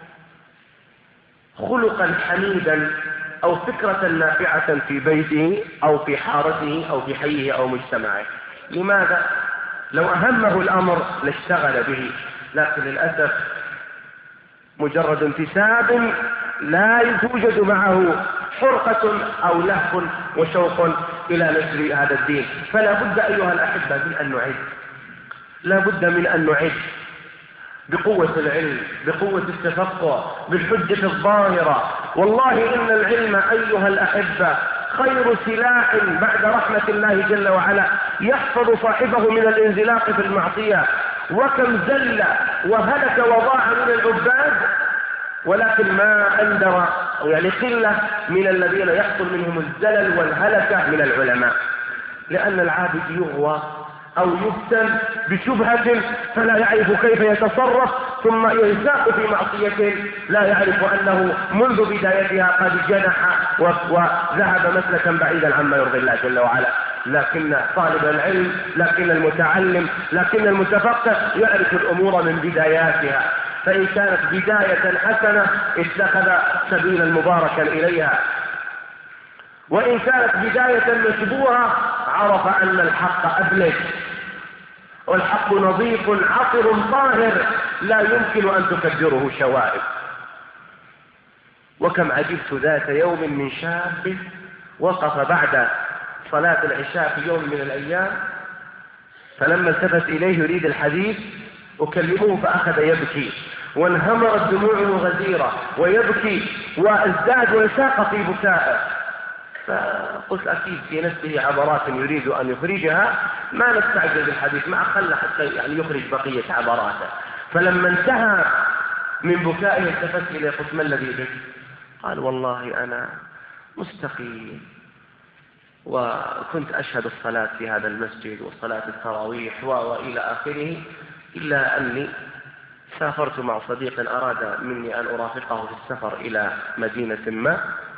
خلقا حميدا أو فكرة نافعة في بيته أو في حارته أو في حيه أو مجتمعه. لماذا؟ لو أهمه الأمر لاشتغل به، لكن للأسف مجرد انتساب لا توجد معه حرقة أو لهف وشوق إلى نشر هذا الدين. فلا بد أيها الأحبة من أن نعد، لا بد من أن نعد بقوة العلم، بقوة التفقه، بالحجة الظاهرة. والله إن العلم أيها الأحبة خير سلاح بعد رحمة الله جل وعلا يحفظ صاحبه من الانزلاق في المعصية. وكم زل وهلك وضاع من العباد، ولكن ما أندر أو يعني قلة من الذين يحصل منهم الزلل والهلكة من العلماء، لأن العابد يغوى أو يفتن بشبهة فلا يعرف كيف يتصرف، ثم ينساق في معصية لا يعرف أنه منذ بدايتها قد جنح وذهب مسلكا بعيدا عما يرضي الله جل وعلا. لكن طالب العلم، لكن المتعلم، لكن المتفقه يعرف الأمور من بداياتها، فإن كانت بداية حسنة اتخذ سبيلا مباركا إليها، وإن كانت بداية مشبوهة عرف أن الحق أبلج والحق نظيف عطر طاهر لا يمكن أن تكدره شوائب. وكم عجبت ذات يوم من شاب وقف بعد صلاة العشاء في يوم من الأيام، فلما التفت إليه يريد الحديث أكلمه فأخذ يبكي وانهمرت دموعه غزيرة ويبكي وازداد وانساق في بكائه. فقلت أكيد في نفسه عبرات يريد أن يخرجها، ما نستعجل بالحديث، ما خلى حتى يعني يخرج بقية عبراته. فلما انتهى من بكائه التفت إليه قلت ما الذي بك؟ قال والله أنا مستقيم وكنت أشهد الصلاة في هذا المسجد وصلاة التراويح وإلى آخره، إلا أني سافرت مع صديق أراد مني أن أرافقه في السفر إلى مدينة ما،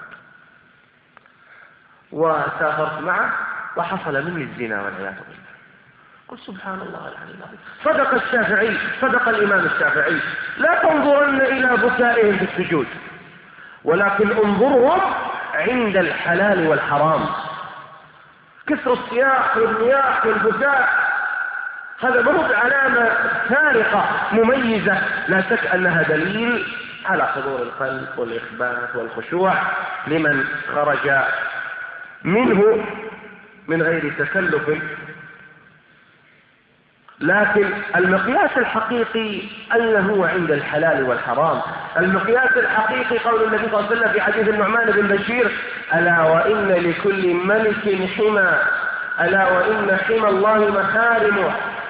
وسافرت معه وحصل مني الزنا والعياذ بالله. قل سبحان الله العلي العظيم. صدق الشافعي، صدق الإمام الشافعي: لا تنظرن إلى بكائهم في السجود، ولكن انظرهم عند الحلال والحرام. كثر الصياح والنياح والبكاء هذا برضو علامة فارقة مميزة، لا شك أنها دليل على حضور القلب والإخبات والخشوع لمن خرج منه من غير تكلف. لكن المقياس الحقيقي أين هو عند الحلال والحرام. المقياس الحقيقي قول النبي صلى الله عليه وسلم في حديث النعمان بن بشير: ألا وإن لكل ملك حمى، ألا وإن حمى الله محارمه،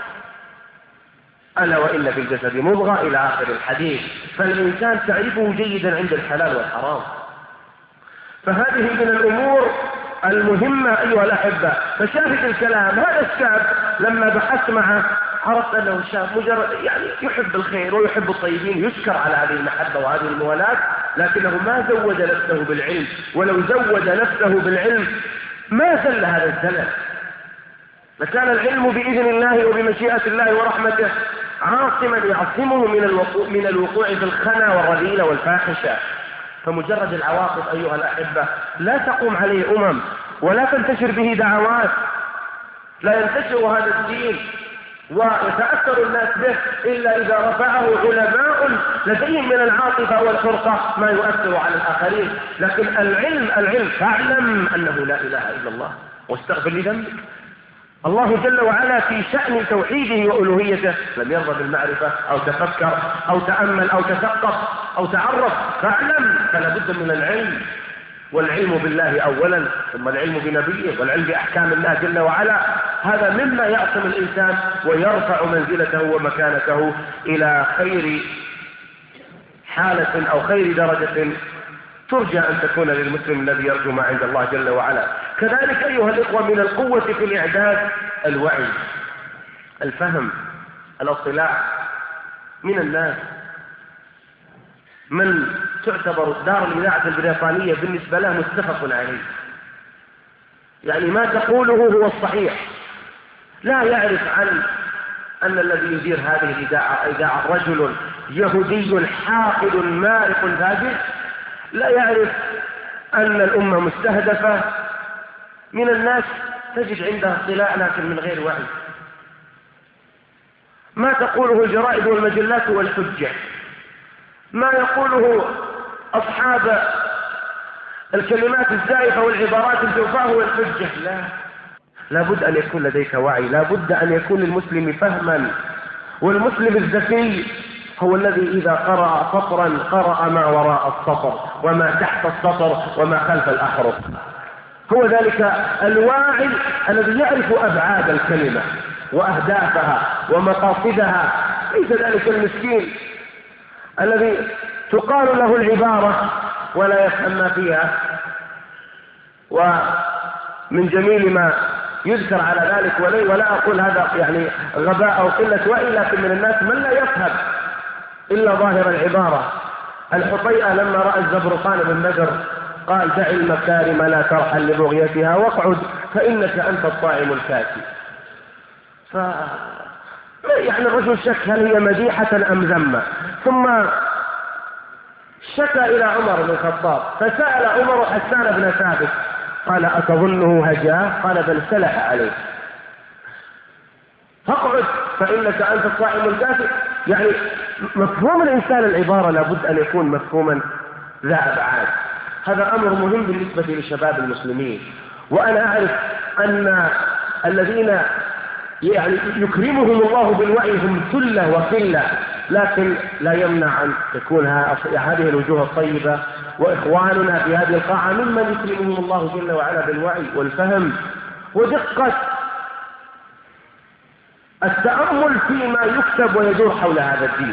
ألا وإن في الجسد مضغة، إلى آخر الحديث. فالإنسان تعرفه جيدا عند الحلال والحرام. فهذه من الأمور المهمة أيها الأحبة. فشاهد الكلام هذا الشاب لما بحثت معه عرفت أنه شاب مجرد يعني يحب الخير ويحب الطيبين، يشكر على هذه المحبة وهذه الموالاة، لكنه ما زود نفسه بالعلم. ولو زود نفسه بالعلم ما زل هذا الزلل، لكان العلم بإذن الله وبمشيئة الله ورحمته عاصما يعصمه من الوقوع, من الوقوع في الخنا والرذيلة والفاحشة. فمجرد العواطف أيها الأحبة لا تقوم عليه أمم ولا تنتشر به دعوات، لا ينتشر هذا الدين ويتأثر الناس به إلا إذا رفعه علماء لديهم من العاطفة والحرقة ما يؤثر على الآخرين. لكن العلم العلم فاعلم أنه لا إله إلا الله واستغفر لذنبك. الله جل وعلا في شأن توحيده وألوهيته لم يرضى بالمعرفة أو تفكر أو تأمل أو تثقف أو تعرف، فاعلم فلا بد من العلم، والعلم بالله أولا ثم العلم بنبيه والعلم بأحكام الله جل وعلا. هذا مما يعصم الإنسان ويرفع منزلته ومكانته إلى خير حالة أو خير درجة ترجى أن تكون للمسلم الذي يرجو ما عند الله جل وعلا. كذلك أيها الإخوة من القوة في الإعداد الوعي، الفهم، الاطلاع. من الناس من تعتبر دار الإذاعة البريطانية بالنسبة له متفق عليه، يعني ما تقوله هو الصحيح، لا يعرف عن أن الذي يدير هذه الإذاعة إذاعة رجل يهودي حاقد مارق فاجر، لا يعرف أن الأمة مستهدفة. من الناس تجد عنده اطلاع لكن من غير وعي. ما تقوله الجرائد والمجلات هو الحجة، ما يقوله أصحاب الكلمات الزائفة والعبارات الجوفاء هو الحجة. لا، لابد أن يكون لديك وعي، لابد أن يكون للمسلم فهما. والمسلم الذكي هو الذي إذا قرأ سطرا قرأ ما وراء السطر وما تحت السطر وما خلف الأحرف. هو ذلك الواعي الذي يعرف أبعاد الكلمة وأهدافها ومقاصدها، ليس ذلك المسكين الذي تقال له العبارة ولا يفهم ما فيها. ومن جميل ما يذكر على ذلك، ولي ولا أقول هذا يعني غباء أو قلة وعي، لكن من الناس من لا يفهم إلا ظاهر العبارة. الحطيئة لما رأى الزبرقان بن بدر قال دع المكارم لا ترحل لبغيتها واقعد فإنك أنت الطاعم الكافي. ف يعني الرجل شك هل هي مديحة أم ذمة، ثم شكى إلى عمر بن الخطاب فسأل عمر حسان بن ثابت قال أتظنه هجاه؟ قال بل سلح عليه. فاقعد فإنك أنت الطاعم الكافي. يعني مفهوم الإنسان العبارة لابد أن يكون مفهوما ذا أبعاد. هذا أمر مهم بالنسبة لشباب المسلمين. وأنا أعرف أن الذين يعني يكرمهم الله بالوعي هم ثلة وقلة، لكن لا يمنع أن تكون هذه الوجوه الطيبة وإخواننا في هذه القاعة ممن يكرمهم الله جل وعلا بالوعي والفهم ودقة التأمل فيما يكتب ويدور حول هذا الدين.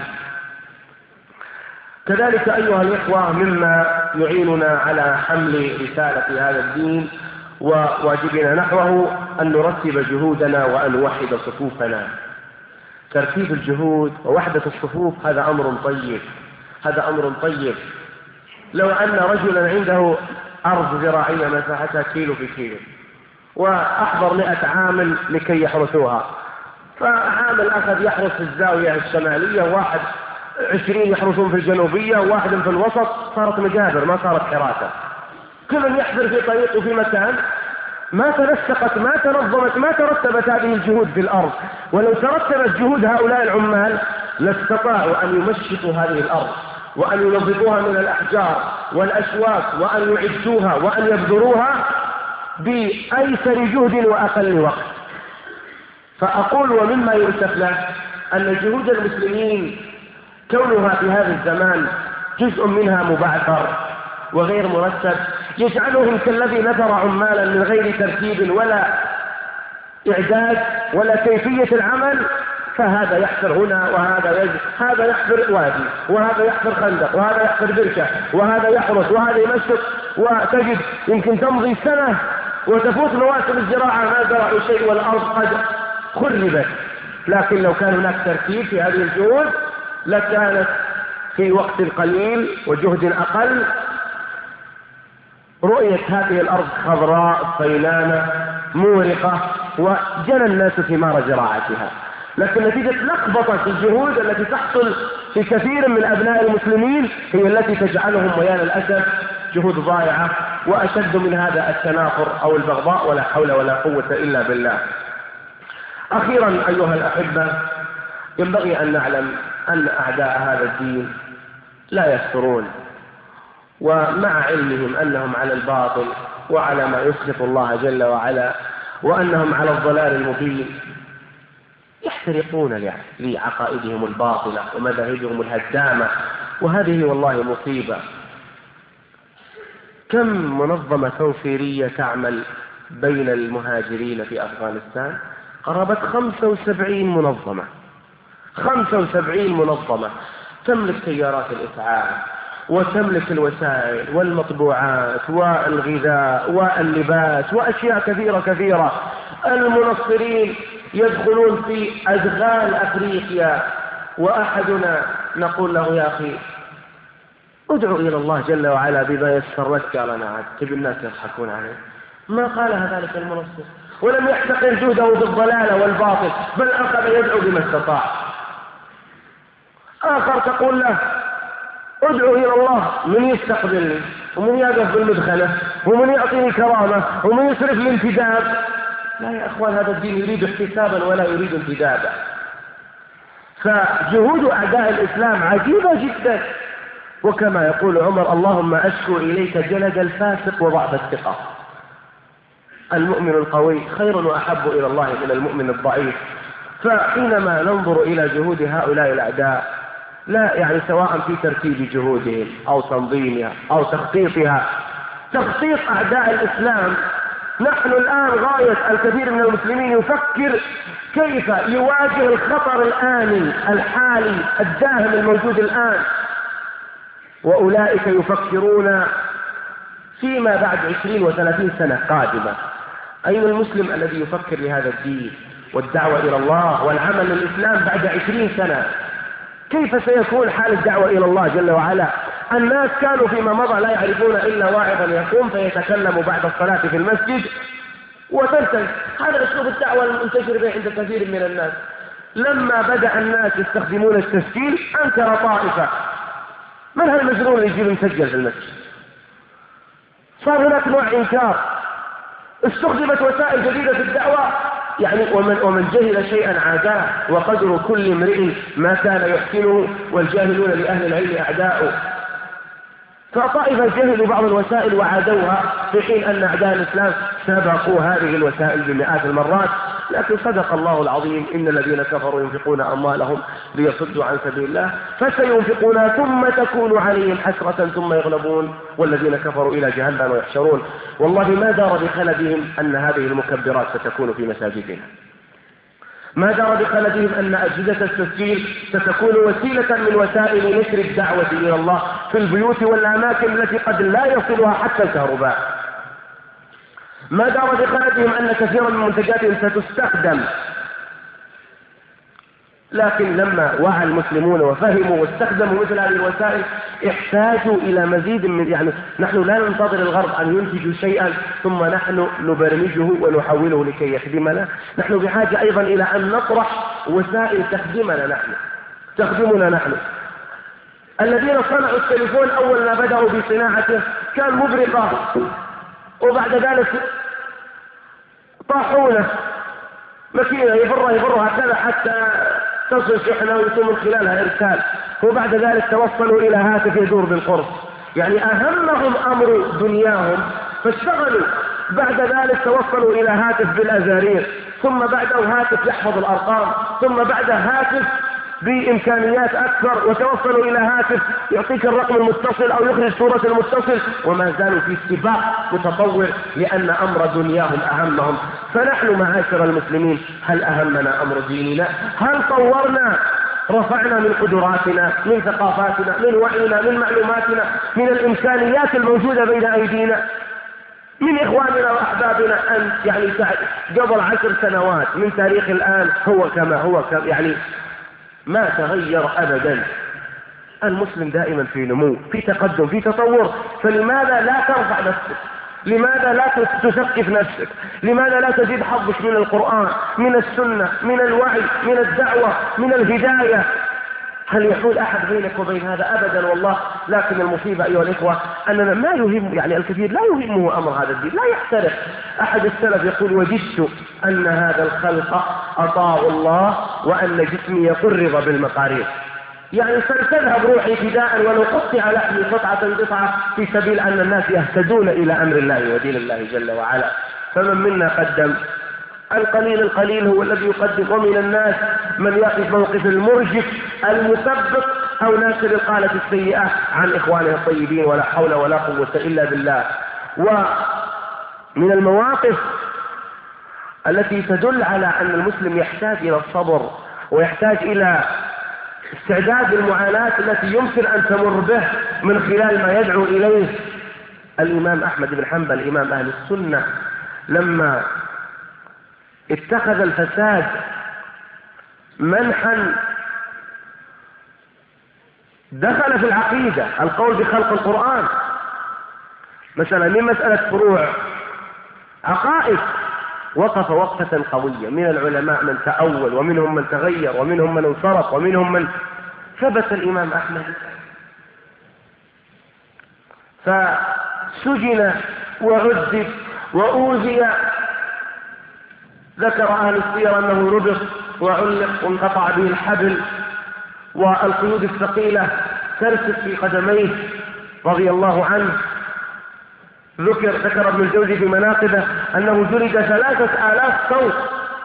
كذلك أيها الإخوة مما يعيننا على حمل رسالة هذا الدين وواجبنا نحوه أن نرتب جهودنا وأن نوحد صفوفنا. ترتيب الجهود ووحدة الصفوف هذا أمر طيب، هذا أمر طيب. لو أن رجلا عنده أرض زراعية مساحتها كيلو في كيلو وأحضر مئة عامل لكي يحرثوها، فعامل أخذ يحرث في الزاوية الشمالية، واحد عشرين يحرثون في الجنوبية، واحد في الوسط، صارت مجابر ما صارت حراثة. كل يحفر في طريق وفي مكان، ما تنسقت ما تنظمت ما ترتبت هذه الجهود في الأرض. ولو ترتبت جهود هؤلاء العمال لاستطاعوا أن يمشطوا هذه الأرض وأن ينظفوها من الأحجار والأشواك وأن يعدوها وأن يبذروها بأيسر جهد وأقل وقت. فأقول ومما يؤسف له أن جهود المسلمين كونها في هذا الزمان جزء منها مبعثر وغير مرتب يجعلهم كالذي نثر عمالا من غير ترتيب ولا إعداد ولا كيفية العمل، فهذا يحفر هنا وهذا يجب، هذا يحفر وادي وهذا يحفر خندق وهذا يحفر بركة وهذا يحرس وهذا يمشط، وتجد يمكن تمضي سنة وتفوت مواسم الزراعة ما زرعوا شيء والأرض قد خربت. لكن لو كان هناك ترتيب في هذه الجهود لكانت في وقت قليل وجهد أقل رؤية هذه الأرض خضراء صيلانة مورقة وجنى الناس ثمار زراعتها. لكن نتيجة لخبطة الجهود التي تحصل في كثير من أبناء المسلمين هي التي تجعلهم ويا للأسف جهود ضائعة، وأشد من هذا التنافر أو البغضاء، ولا حول ولا قوة إلا بالله. أخيرا أيها الأحبة، ينبغي أن نعلم أن أعداء هذا الدين لا يسترون، ومع علمهم أنهم على الباطل وعلى ما يسخط الله جل وعلا وأنهم على الضلال المبين يحترقون لعقائدهم الباطلة ومذاهبهم الهدامة، وهذه والله مصيبة. كم منظمة توفيرية تعمل بين المهاجرين في أفغانستان؟ قرابة خمسة وسبعين منظمة، خمسة وسبعين منظمة تملك سيارات الإسعاف وتملك الوسائل والمطبوعات والغذاء واللباس وأشياء كثيرة كثيرة. المنصرين يدخلون في أدغال أفريقيا، وأحدنا نقول له يا أخي ادعو إلى الله جل وعلا بما يسر لك، قال أنا عاد تبي الناس يضحكون عليه. ما قالها ذلك المنصر، ولم يحتقر جهده بالضلال والباطل، بل أخذ يدعو بما استطاع. آخر تقول له ادعو إلى الله، من يستقبلني ومن يقف بالمدخلة ومن يعطيني كرامة ومن يصرف الانتداب. لا يا أخوان، هذا الدين يريد احتسابا ولا يريد انتدابا. فجهود أعداء الإسلام عجيبة جدا، وكما يقول عمر اللهم أشكو إليك جلد الفاسق وضعف الثقة. المؤمن القوي خير وأحب إلى الله من المؤمن الضعيف. فحينما ننظر إلى جهود هؤلاء الأعداء، لا يعني سواء في ترتيب جهودهم أو تنظيمها أو تخطيطها، تخطيط أعداء الإسلام، نحن الآن غاية الكثير من المسلمين يفكر كيف يواجه الخطر الآني الحالي الداهم الموجود الآن، وأولئك يفكرون فيما بعد عشرين وثلاثين سنة قادمة. أين المسلم الذي يفكر لهذا الدين والدعوة إلى الله والعمل للإسلام بعد عشرين سنة؟ كيف سيكون حال الدعوة إلى الله جل وعلا؟ الناس كانوا فيما مضى لا يعرفون إلا واعظا يقوم فيتكلم بعد الصلاة في المسجد وتنتهي. هذا أسلوب الدعوة المنتشر به عند كثير من الناس. لما بدأ الناس يستخدمون التسجيل أنكر طائفة، من هالمجنون اللي يجيب مسجل في المسجد؟ صار هناك نوع إنكار. استخدمت وسائل جديدة في الدعوة، يعني ومن, ومن جهل شيئا عاداه، وقدر كل امرئ ما كان يحسنه، والجاهلون لأهل العلم أعداؤه. فطائفة جهلوا بعض الوسائل وعادوها، في حين أن أعداء الإسلام سبقوا هذه الوسائل بمئات المرات. لكن صدق الله العظيم إن الذين كفروا ينفقون أموالهم ليصدوا عن سبيل الله فسينفقونها ثم تكون عليهم حسرة ثم يغلبون والذين كفروا إلى جهنم ويحشرون. والله ما دار بخلدهم أن هذه المكبرات ستكون في مساجدنا، ما دار بخلدهم أن أجهزة التسجيل ستكون وسيلة من وسائل نشر الدعوة إلى الله في البيوت والأماكن التي قد لا يصلها حتى الكهرباء. ما دار بخلدهم أن كثيرا من منتجاتهم ستستخدم. لكن لما وعى المسلمون وفهموا واستخدموا مثل هذه الوسائل احتاجوا إلى مزيد من، يعني نحن لا ننتظر الغرب أن ينتجوا شيئا ثم نحن نبرمجه ونحوله لكي يخدمنا. نحن بحاجة أيضا إلى أن نطرح وسائل تخدمنا نحن تخدمنا نحن. الذين صنعوا التليفون أول ما بدأوا بصناعته كان مبرقا، وبعد ذلك طاحونه ماكينة يفرها يفرها هكذا حتى تصل شحنة ويتم من خلالها إرسال، وبعد ذلك توصلوا إلى هاتف يدور بالقرص. يعني أهمهم أمر دنياهم فاشتغلوا، بعد ذلك توصلوا إلى هاتف بالأزارير، ثم بعده هاتف يحفظ الأرقام، ثم بعده هاتف بإمكانيات أكثر، وتوصلوا إلى هاتف يعطيك الرقم المتصل أو يخرج صورة المتصل، وما زالوا في سباق متطور لأن أمر دنياهم أهمهم. فنحن معاشر المسلمين هل أهمنا أمر ديننا؟ هل طورنا رفعنا من قدراتنا، من ثقافاتنا، من وعينا، من معلوماتنا، من الإمكانيات الموجودة بين أيدينا، من إخواننا وأحبابنا؟ أن يعني قبل عشر سنوات من تاريخ الآن هو كما هو كما يعني ما تغير أبدا. المسلم دائما في نمو، في تقدم، في تطور. فلماذا لا ترفع نفسك؟ لماذا لا تثقف نفسك؟ لماذا لا تزيد حظك من القرآن، من السنة، من الوعي، من الدعوة، من الهداية؟ هل يحول أحد بينك وبين هذا؟ أبدا والله. لكن المصيبة أيها الإخوة أننا ما يهم، يعني الكثير لا يهمه أمر هذا الدين، لا يحترق. أحد السلف يقول: وجدت أن هذا الخلق أطاعوا الله وأن جسمي يقرب بالمقارير. يعني سنذهب روحي فداء ولو قطع لحمي قطعة قطعة في سبيل أن الناس يهتدون إلى أمر الله ودين الله جل وعلا. فمن منا قدم القليل القليل هو الذي يقدم، ومن الناس من يقف موقف المرجف المثبط أو ناشر القالة السيئة عن إخوانه الطيبين، ولا حول ولا قوة إلا بالله. ومن المواقف التي تدل على أن المسلم يحتاج إلى الصبر ويحتاج إلى استعداد المعاناة التي يمكن أن تمر به من خلال ما يدعو إليه الإمام أحمد بن حنبل إمام أهل السنة، لما اتخذ الفساد منحا دخل في العقيدة، القول بخلق القرآن مثلا من مسألة فروع عقائد، وقف وقفة قوية. من العلماء من تأول، ومنهم من تغير، ومنهم من انصرف، ومنهم من ثبت. الإمام أحمد فسجن وعذب وأوذي. ذكر أهل السير أنه ربط وعلق وانقطع به الحبل، والقيود الثقيلة ترسل في قدميه رضي الله عنه. ذكر ذكر ابن الجوزي في مناقبه أنه جلد ثلاثة آلاف صوت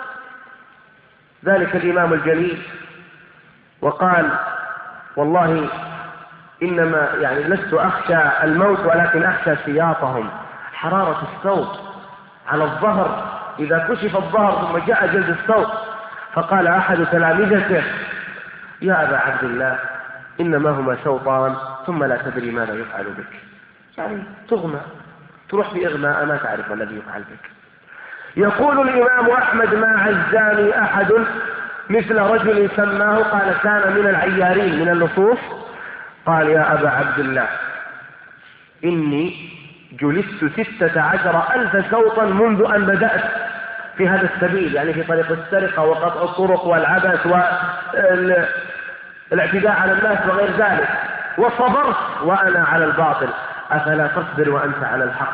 ذلك الإمام الجليل، وقال: والله إنما يعني لست أخشى الموت ولكن أخشى سياطهم، حرارة الصوت على الظهر إذا كشف الظهر ثم جاء جلد الصوت. فقال أحد تلامذته: يا أبا عبد الله إنما هما صوتان ثم لا تدري ماذا يفعل بك. يعني تغمى، تروح بإغماء ما تعرف ما الذي يفعل بك. يقول الإمام أحمد: ما عزاني أحد مثل رجل سماه، قال كان من العيارين من اللصوص، قال: يا أبا عبد الله إني جلست ستة عشر ألف صوتا منذ أن بدأت في هذا السبيل، يعني في طريق السرقة وقطع الطرق والعبث والاعتداء على الناس وغير ذلك، وصبرت وأنا على الباطل، أفلا تصبر وأنت على الحق؟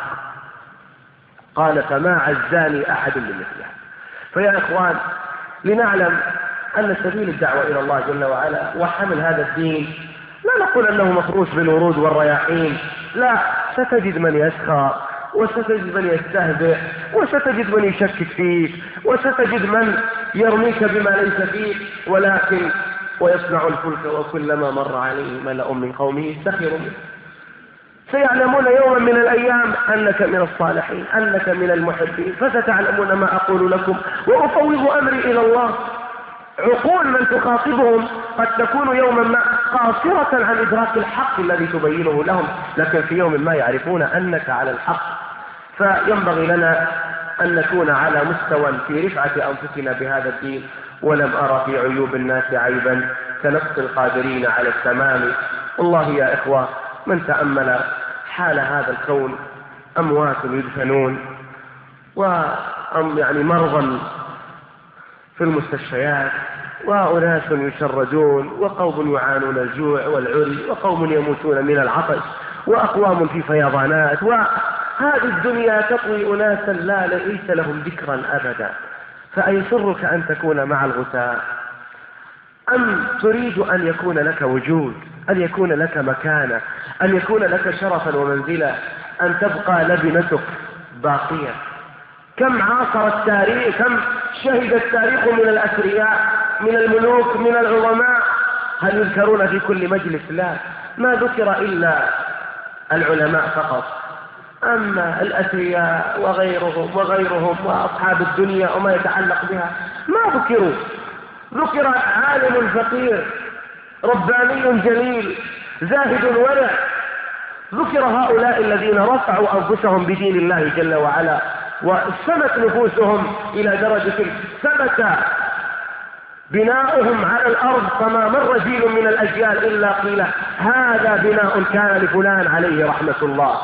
قال: فما عزاني أحد لمثله. فيا إخوان، لنعلم أن سبيل الدعوة إلى الله جل وعلا وحمل هذا الدين لا نقول أنه مفروش بالورود والرياحين، لا، ستجد من يسخر، وستجد من يستهزئ، وستجد من يشكك فيك، وستجد من يرميك بما ليس فيك، ولكن ويصنع الفلك وكلما مر عليه ملأ من قومه سخروا منه. سيعلمون يوما من الأيام أنك من الصالحين، أنك من المحبين، فستعلمون ما أقول لكم وأفوض أمري إلى الله. عقول من تخاطبهم قد تكون يوما ما قاصرة عن إدراك الحق الذي تبينه لهم، لكن في يوم ما يعرفون أنك على الحق. فينبغي لنا أن نكون على مستوى في رفعة أنفسنا بهذا الدين. ولم أرى في عيوب الناس عيبا كنقص القادرين على التمام. والله يا إخوة، من تأمل حال هذا الكون، أموات يدفنون، وأم يعني مرضى في المستشفيات، وأناس يشردون، وقوم يعانون الجوع والعري، وقوم يموتون من العطش، وأقوام في فيضانات، وهذه الدنيا تطوي أناسا لا ليس لهم ذكرا أبدا. فأيسرك أن تكون مع الغثاء، أم تريد أن يكون لك وجود، أن يكون لك مكانة، أن يكون لك شرفا ومنزلة، أن تبقى لبنتك باقية؟ كم عاصر التاريخ، كم شهد التاريخ من الأثرياء، من الملوك، من العظماء، هل يذكرون في كل مجلس؟ لا، ما ذكر إلا العلماء فقط. أما الأثرياء وغيرهم وغيرهم وأصحاب الدنيا وما يتعلق بها ما ذكروا. ذكر عالم فقير، رباني جليل، زاهد ورع. ذكر هؤلاء الذين رفعوا أنفسهم بدين الله جل وعلا، وسمت نفوسهم إلى درجة ثبت بناؤهم على الأرض، فما مر جيل من الأجيال إلا قيل هذا بناء كان لفلان عليه رحمة الله.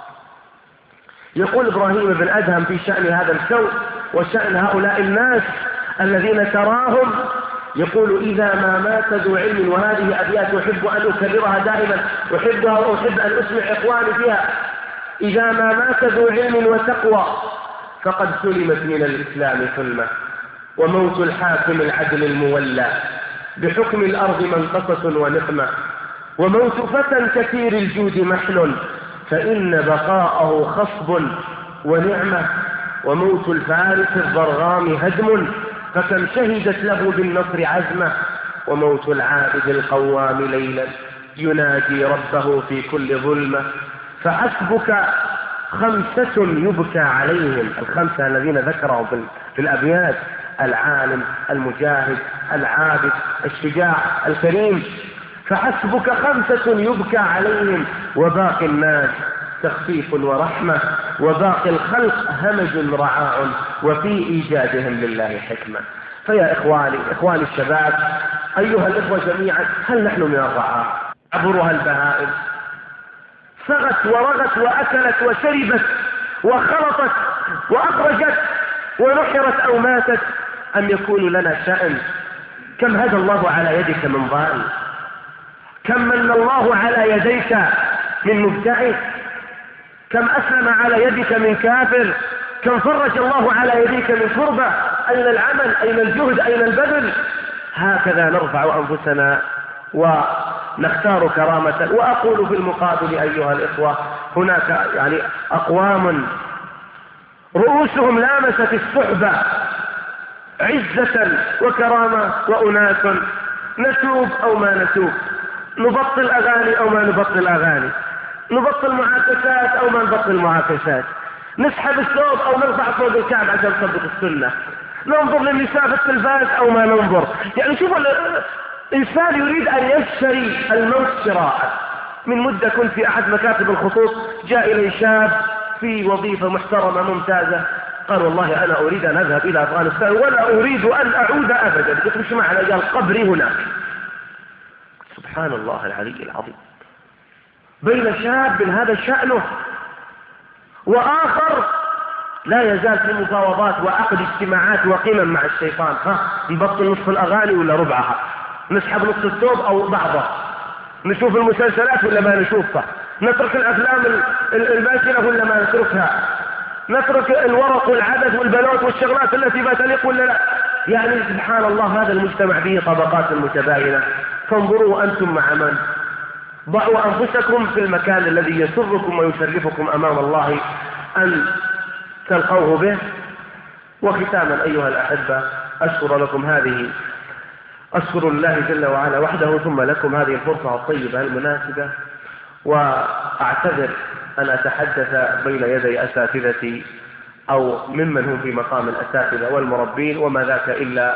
يقول إبراهيم بن أدهم في شأن هذا الكون وشأن هؤلاء الناس الذين تراهم يقول إذا ما مات ذو علم، وهذه أبيات أحب أن أكررها دائما، أحبها وأحب أن أسمع إخواني فيها: إذا ما مات ذو علم وتقوى فقد سلمت من الإسلام سلمة، وموت الحاكم العدل المولى بحكم الأرض منقصة ونقمة، وموت فتى كثير الجود محل فإن بقاءه خصب ونعمة، وموت الفارس الضرغام هدم فكم شهدت له بالنصر عزمة، وموت العابد القوام ليلا ينادي ربه في كل ظلمة، فحسبك خمسة يبكى عليهم، الخمسة الذين ذكرهم في الأبيات: العالم، المجاهد، العابد، الشجاع، الكريم. فحسبك خمسة يبكى عليهم، وباقي الناس تخفيف ورحمة، وباقي الخلق همج رعاع، وفي إيجادهم لله حكمة. فيا إخواني، إخواني الشباب، أيها الإخوة جميعا، هل نحن من الرعاع؟ عبرها البهائم، سغت ورغت وأكلت وشربت وخلطت وأخرجت ونحرت أو ماتت، أم يكون لنا شأن؟ كم هدى الله على يدك من ضال، كم من الله على يديك من مبتعد، كم أسلم على يدك من كافر، كم فرج الله على يديك من كربة. أين العمل؟ أين الجهد؟ أين البذل؟ هكذا نرفع أنفسنا ونختار كرامة. وأقول في المقابل أيها الإخوة، هناك يعني أقوام رؤوسهم لامست الصحبة عزة وكرامة، وأناس نتوب أو ما نتوب، نبطل أغاني أو ما نبطل أغاني، نبطل معاكسات أو ما نبطل معاكسات، نسحب الثوب أو نرفع فوق الكعب عشان نطبق السنة، ننظر للنساء في التلفاز أو ما ننظر. يعني شوفوا، الإنسان يريد أن يشتري الموت شراء. من مدة كنت في أحد مكاتب الخطوط، جاء إلي شاب في وظيفة محترمة ممتازة، قال: والله أنا أريد أن أذهب إلى أفغانستان ولا أريد أن أعود أبدا. قلت: مش معنى؟ قال: قبري هناك. سبحان الله العلي العظيم، بين شاب هذا شأنه وآخر لا يزال في مفاوضات وعقد اجتماعات وقمم مع الشيطان. ها، نبطل نصف الأغاني ولا ربعها، نسحب نصف الثوب أو بعضه، نشوف المسلسلات ولا ما نشوفها، نترك الأفلام الباشرة ولا ما نتركها، نترك الورق والعدد والبنات والشغلات التي ما تليق ولا لا. يعني سبحان الله، هذا المجتمع به طبقات متباينة. فانظروا أنتم مع من، ضعوا أنفسكم في المكان الذي يسركم ويشرفكم أمام الله أن تلقوه به. وختاما أيها الأحبة، أشكر لكم هذه أشكر الله جل وعلا وحده، ثم لكم هذه الفرصة الطيبة المناسبة، وأعتذر أن أتحدث بين يدي أساتذتي أو ممن هم في مقام الأساتذة والمربين، وما ذاك إلا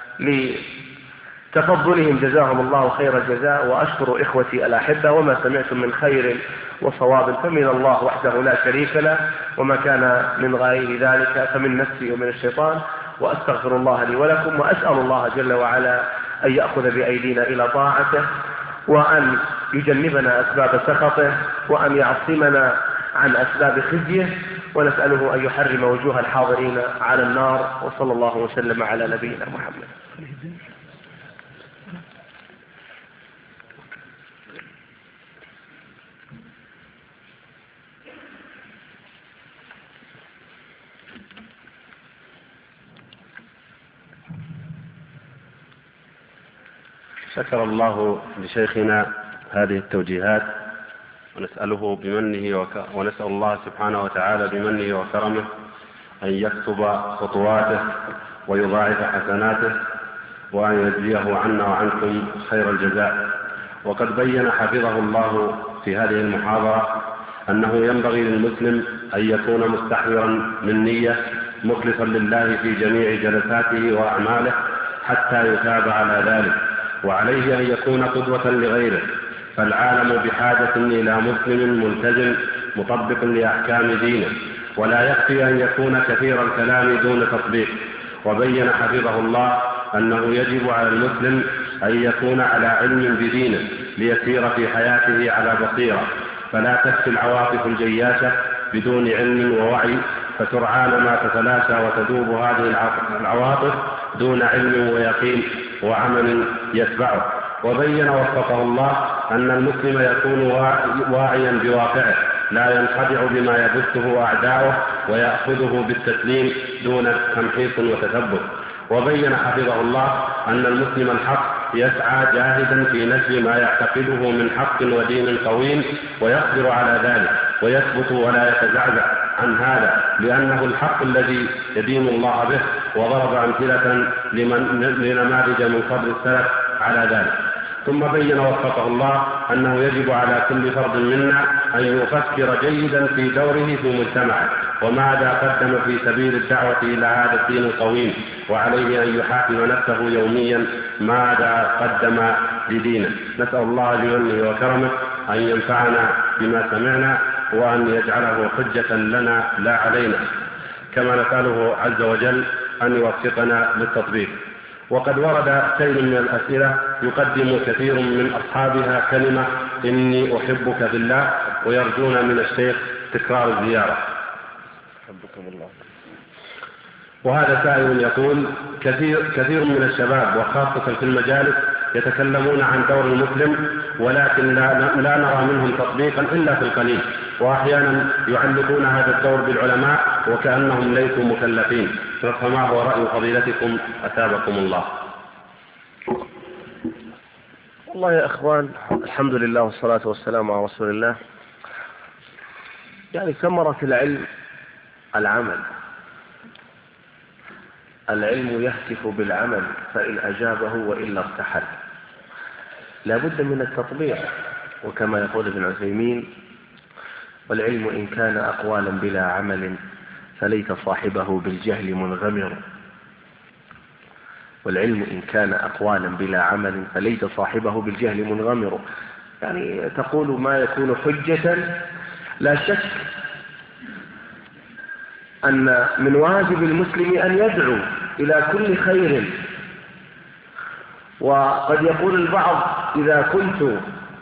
لتفضلهم جزاهم الله خير الجزاء. وأشكر إخوتي الأحبة، وما سمعتم من خير وصواب فمن الله وحده لا شريك له، وما كان من غير ذلك فمن نفسي ومن الشيطان. وأستغفر الله لي ولكم، وأسأل الله جل وعلا أن يأخذ بأيدينا إلى طاعته، وأن يجنبنا أسباب سخطه، وأن يعصمنا عن أسباب خزيه، ونسأله أن يحرم وجوه الحاضرين على النار. وصلى الله وسلم على نبينا محمد. شكر الله لشيخنا هذه التوجيهات، ونسأله بمنه وك... ونسأل الله سبحانه وتعالى بمنه وكرمه أن يكتب خطواته ويضاعف حسناته، وأن يجزيه عنا وعنكم خير الجزاء. وقد بين حفظه الله في هذه المحاضرة أنه ينبغي للمسلم أن يكون مستحضرا من نية مخلصا لله في جميع جلساته وأعماله حتى يثاب على ذلك، وعليه أن يكون قدوة لغيره، فالعالم بحاجة إلى مسلم ملتزم مطبق لأحكام دينه، ولا يكفي أن يكون كثير الكلام دون تطبيق. وبين حفظه الله أنه يجب على المسلم أن يكون على علم بدينه ليسير في حياته على بصيرة، فلا تكفي العواطف الجياشة بدون علم ووعي، فسرعان ما تتلاشى وتذوب هذه العواطف دون علم ويقين، وعمل يتبعه. وبين وفقه الله أن المسلم يكون واعيا بواقعه، لا ينخدع بما يبثه أعداؤه ويأخذه بالتسليم دون تمحيص وتثبت. وبين حفظه الله أن المسلم الحق يسعى جاهدا في نشر ما يعتقده من حق ودين قويم، ويصبر على ذلك ويثبت ولا يتزعزع عن هذا، لأنه الحق الذي يدين الله به. وضرب أمثلة لنماذج من قبل السلف على ذلك. ثم بين وفقه الله أنه يجب على كل فرد منا أن يفكر جيدا في دوره في مجتمعه، وماذا قدم في سبيل الدعوة إلى هذا الدين القويم، وعليه أن يحاسب نفسه يوميا ماذا قدم لدينه. نسأل الله بمنه وكرمه أن ينفعنا بما سمعنا، وأن يجعله حجة لنا لا علينا، كما نسأله عز وجل أن يوفقنا للتطبيق. وقد ورد شيء من الأسئلة يقدم كثير من أصحابها كلمة إني أحبك في الله، ويرجون من الشيخ تكرار الزيارة. أحبكم الله. وهذا سائل يقول كثير, كثير من الشباب وخاصة في المجالس يتكلمون عن دور المسلم، ولكن لا, لا نرى منهم تطبيقا إلا في القليل، وأحيانا يعلقون هذا الدور بالعلماء وكأنهم ليسوا مكلفين. فما هو رأي فضيلتكم أثابكم الله؟ والله يا أخوان، الحمد لله والصلاة والسلام على رسول الله. يعني ثمرة العلم العمل، العلم يهتف بالعمل، فإن أجابه وإلا ارتحل. لا بد من التطبيق، وكما يقول ابن عثيمين: والعلم إن كان أقوالا بلا عمل فليت صاحبه بالجهل منغمر. والعلم إن كان أقوالا بلا عمل فليت صاحبه بالجهل منغمر. يعني تقول ما يكون حجة. لا شك أن من واجب المسلم أن يدعو إلى كل خير، وقد يقول البعض: إذا كنت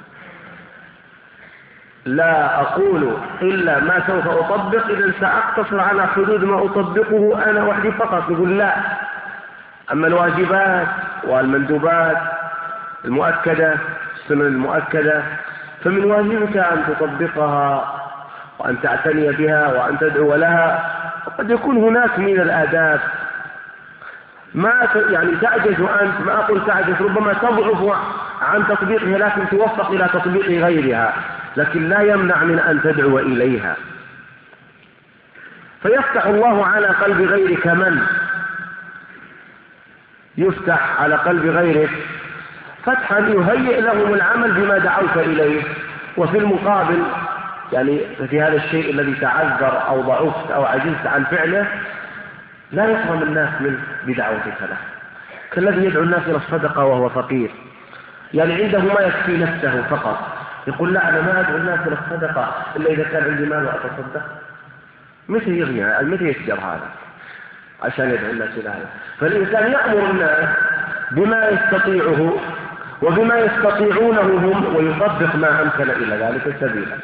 لا أقول إلا ما سوف أطبق إذا سأقتصر على حدود ما أطبقه أنا وحدي فقط. يقول: لا، أما الواجبات والمندوبات المؤكدة، السنن المؤكدة، فمن واجبك أن تطبقها وأن تعتني بها وأن تدعو لها. وقد يكون هناك من الآداب ما يعني تعجز أنت، ما أقول تعجز، ربما تضعف عن تطبيقها، لكن توفق إلى تطبيق غيرها، لكن لا يمنع من أن تدعو إليها. فيفتح الله على قلب غيرك من يفتح على قلب غيرك فتحا يهيئ لهم العمل بما دعوت إليه. وفي المقابل يعني في هذا الشيء الذي تعذر أو ضعفت أو عجزت عن فعله لا يحرم الناس من بدعوتك له، كالذي يدعو الناس إلى الصدقة وهو فقير، يعني عنده ما يكفي نفسه فقط، يقول: لا، أنا ما أدعو الناس إلى الصدقة إلا إذا كان عندي مال وأتصدق. متى يغني؟ متى يقدر هذا عشان يدعو الناس إلى هذا؟ فالإنسان يأمر الناس بما يستطيعه وبما يستطيعونه هم، ويطبق ما أمكن إلى ذلك سبيلا.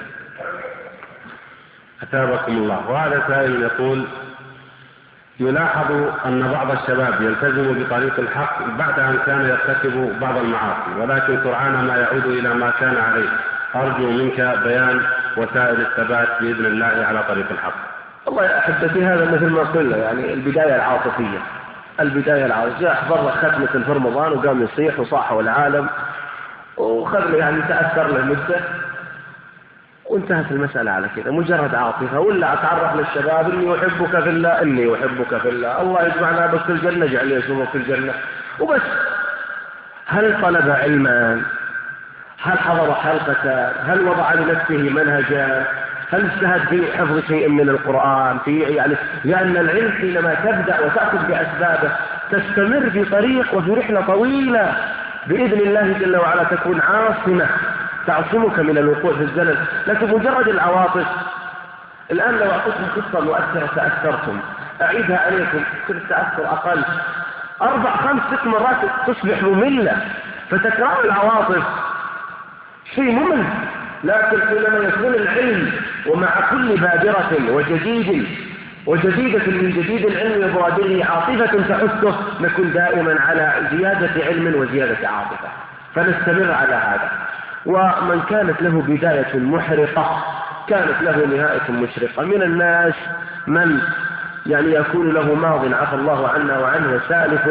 أثابكم الله. وهذا سائل يقول: يلاحظ أن بعض الشباب يلتزم بطريق الحق بعد أن كان يرتكب بعض المعاصي، ولكن سرعان ما يعود إلى ما كان عليه. أرجو منك بيان وسائل الثبات بإذن الله على طريق الحق. والله يا أحبتي، هذا مثل ما قلنا، يعني البداية العاطفية. البداية العاطفية أحضر له ختمة في رمضان وقام يصيح وصاحه العالم وخذ يعني تأثر له مدة وانتهت المسألة على كذا، مجرد عاطفة. ولا أتعرف للشباب: إني أحبك في الله، إني أحبك في الله، الله يجمعنا بس في الجنة، جعل يشوفك في الجنة وبس. هل طلب علما؟ هل حضر حلقة؟ هل وضع لنفسه منهجا؟ هل اجتهد في حفظ شيء من القرآن؟ في يعني لأن العلم حينما تبدأ وتأخذ بأسبابه تستمر في طريق وفي رحلة طويلة بإذن الله جل وعلا، تكون عاصمة تعصمك من الوقوع في الزلل. لكن مجرد العواطف، الآن لو أعطيكم قصة مؤثرة تأثرتم، أعيدها عليكم، كل التأثر أقل، أربع خمس ست مرات تصبح مملة. فتكرار العواطف شيء ممل، لكن حينما يكون العلم ومع كل بادرة وجديد وجديدة من جديد العلم وبوادره عاطفة تحثه، نكون دائما على زيادة علم وزيادة عاطفة، فنستمر على هذا. ومن كانت له بداية محرقة كانت له نهاية مشرقة. من الناس من يعني يكون له ماض عفى الله عنا وعنه وسالف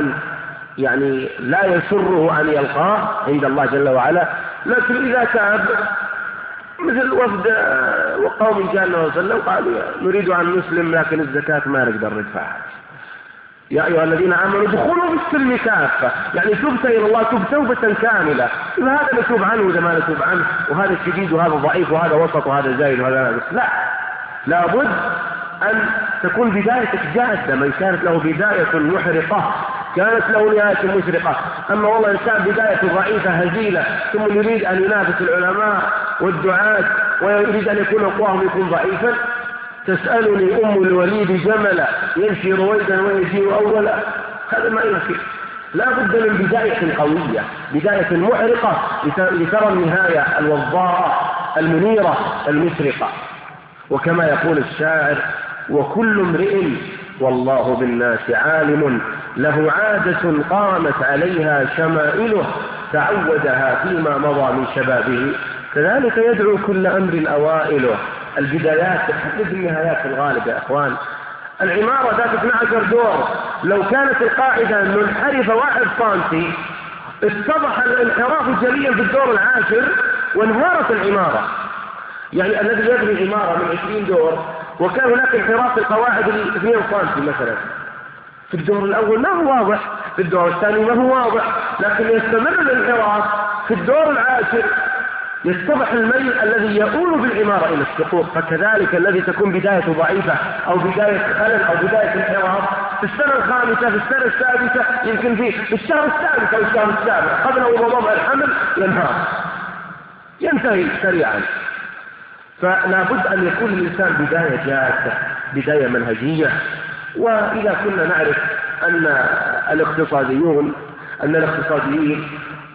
يعني لا يسره أن يلقاه عند الله جل وعلا، لكن إذا تاب مثل وفد وقوم جاء النبي صلى الله عليه وسلم قالوا نريد أن نسلم لكن الزكاة ما نقدر ندفعها، يا أيها الذين آمنوا ادخلوا في السلم كافة، يعني تبت إلى الله تب توبة كاملة. هذا نتوب عنه وإذا ما نتوب عنه، وهذا شديد وهذا ضعيف وهذا وسط وهذا زايد وهذا ناقص، لا، لابد أن تكون بدايتك جادة. من كانت له بداية محرقة كانت له نهاية مشرقة. أما والله إنسان بداية ضعيفة هزيلة ثم يريد أن ينافس العلماء والدعاة ويريد أن يكون أقواهم يكون ضعيفا، تسألني أم الوليد جملا يمشي رويدا ويجيء أولا، هذا ما يمكن. لا بد من بداية قوية، بداية محرقة لترى النهاية الوضاءة المنيرة المشرقة. وكما يقول الشاعر: وكل امرئ والله بالناس عالم، له عادة قامت عليها شمائله، تعودها فيما مضى من شبابه، كذلك يدعو كل أمر أوائله. البدايات تحدد النهايات في الغالب يا أخوان. العمارة ذات اثني عشر دور، لو كانت القاعدة أن ننحرف واحد سنتي اتضح الانحراف جليا في الدور العاشر وانهارت العمارة. يعني الذي يبني عمارة من عشرين دور وكان هناك انحراف في القواعد اثنين سنتي مثلا، في الدور الأول ما هو واضح، في الدور الثاني ما هو واضح، لكن يستمر الانحراف في الدور العاشر، يتضح الميل الذي يؤول بالعمارة إلى السقوط. فكذلك الذي تكون بداية ضعيفة أو بداية خلل أو بداية انحراف في السنة الخامسة في السنة السادسة يمكن في الشهر السادس أو الشهر السابع قبل وضوء الحمل ينهار ينتهي سريعا. فلا بد أن يكون الإنسان بداية جادة، بداية منهجية. وإذا كنا نعرف أن الاقتصاديون أن الاقتصاديين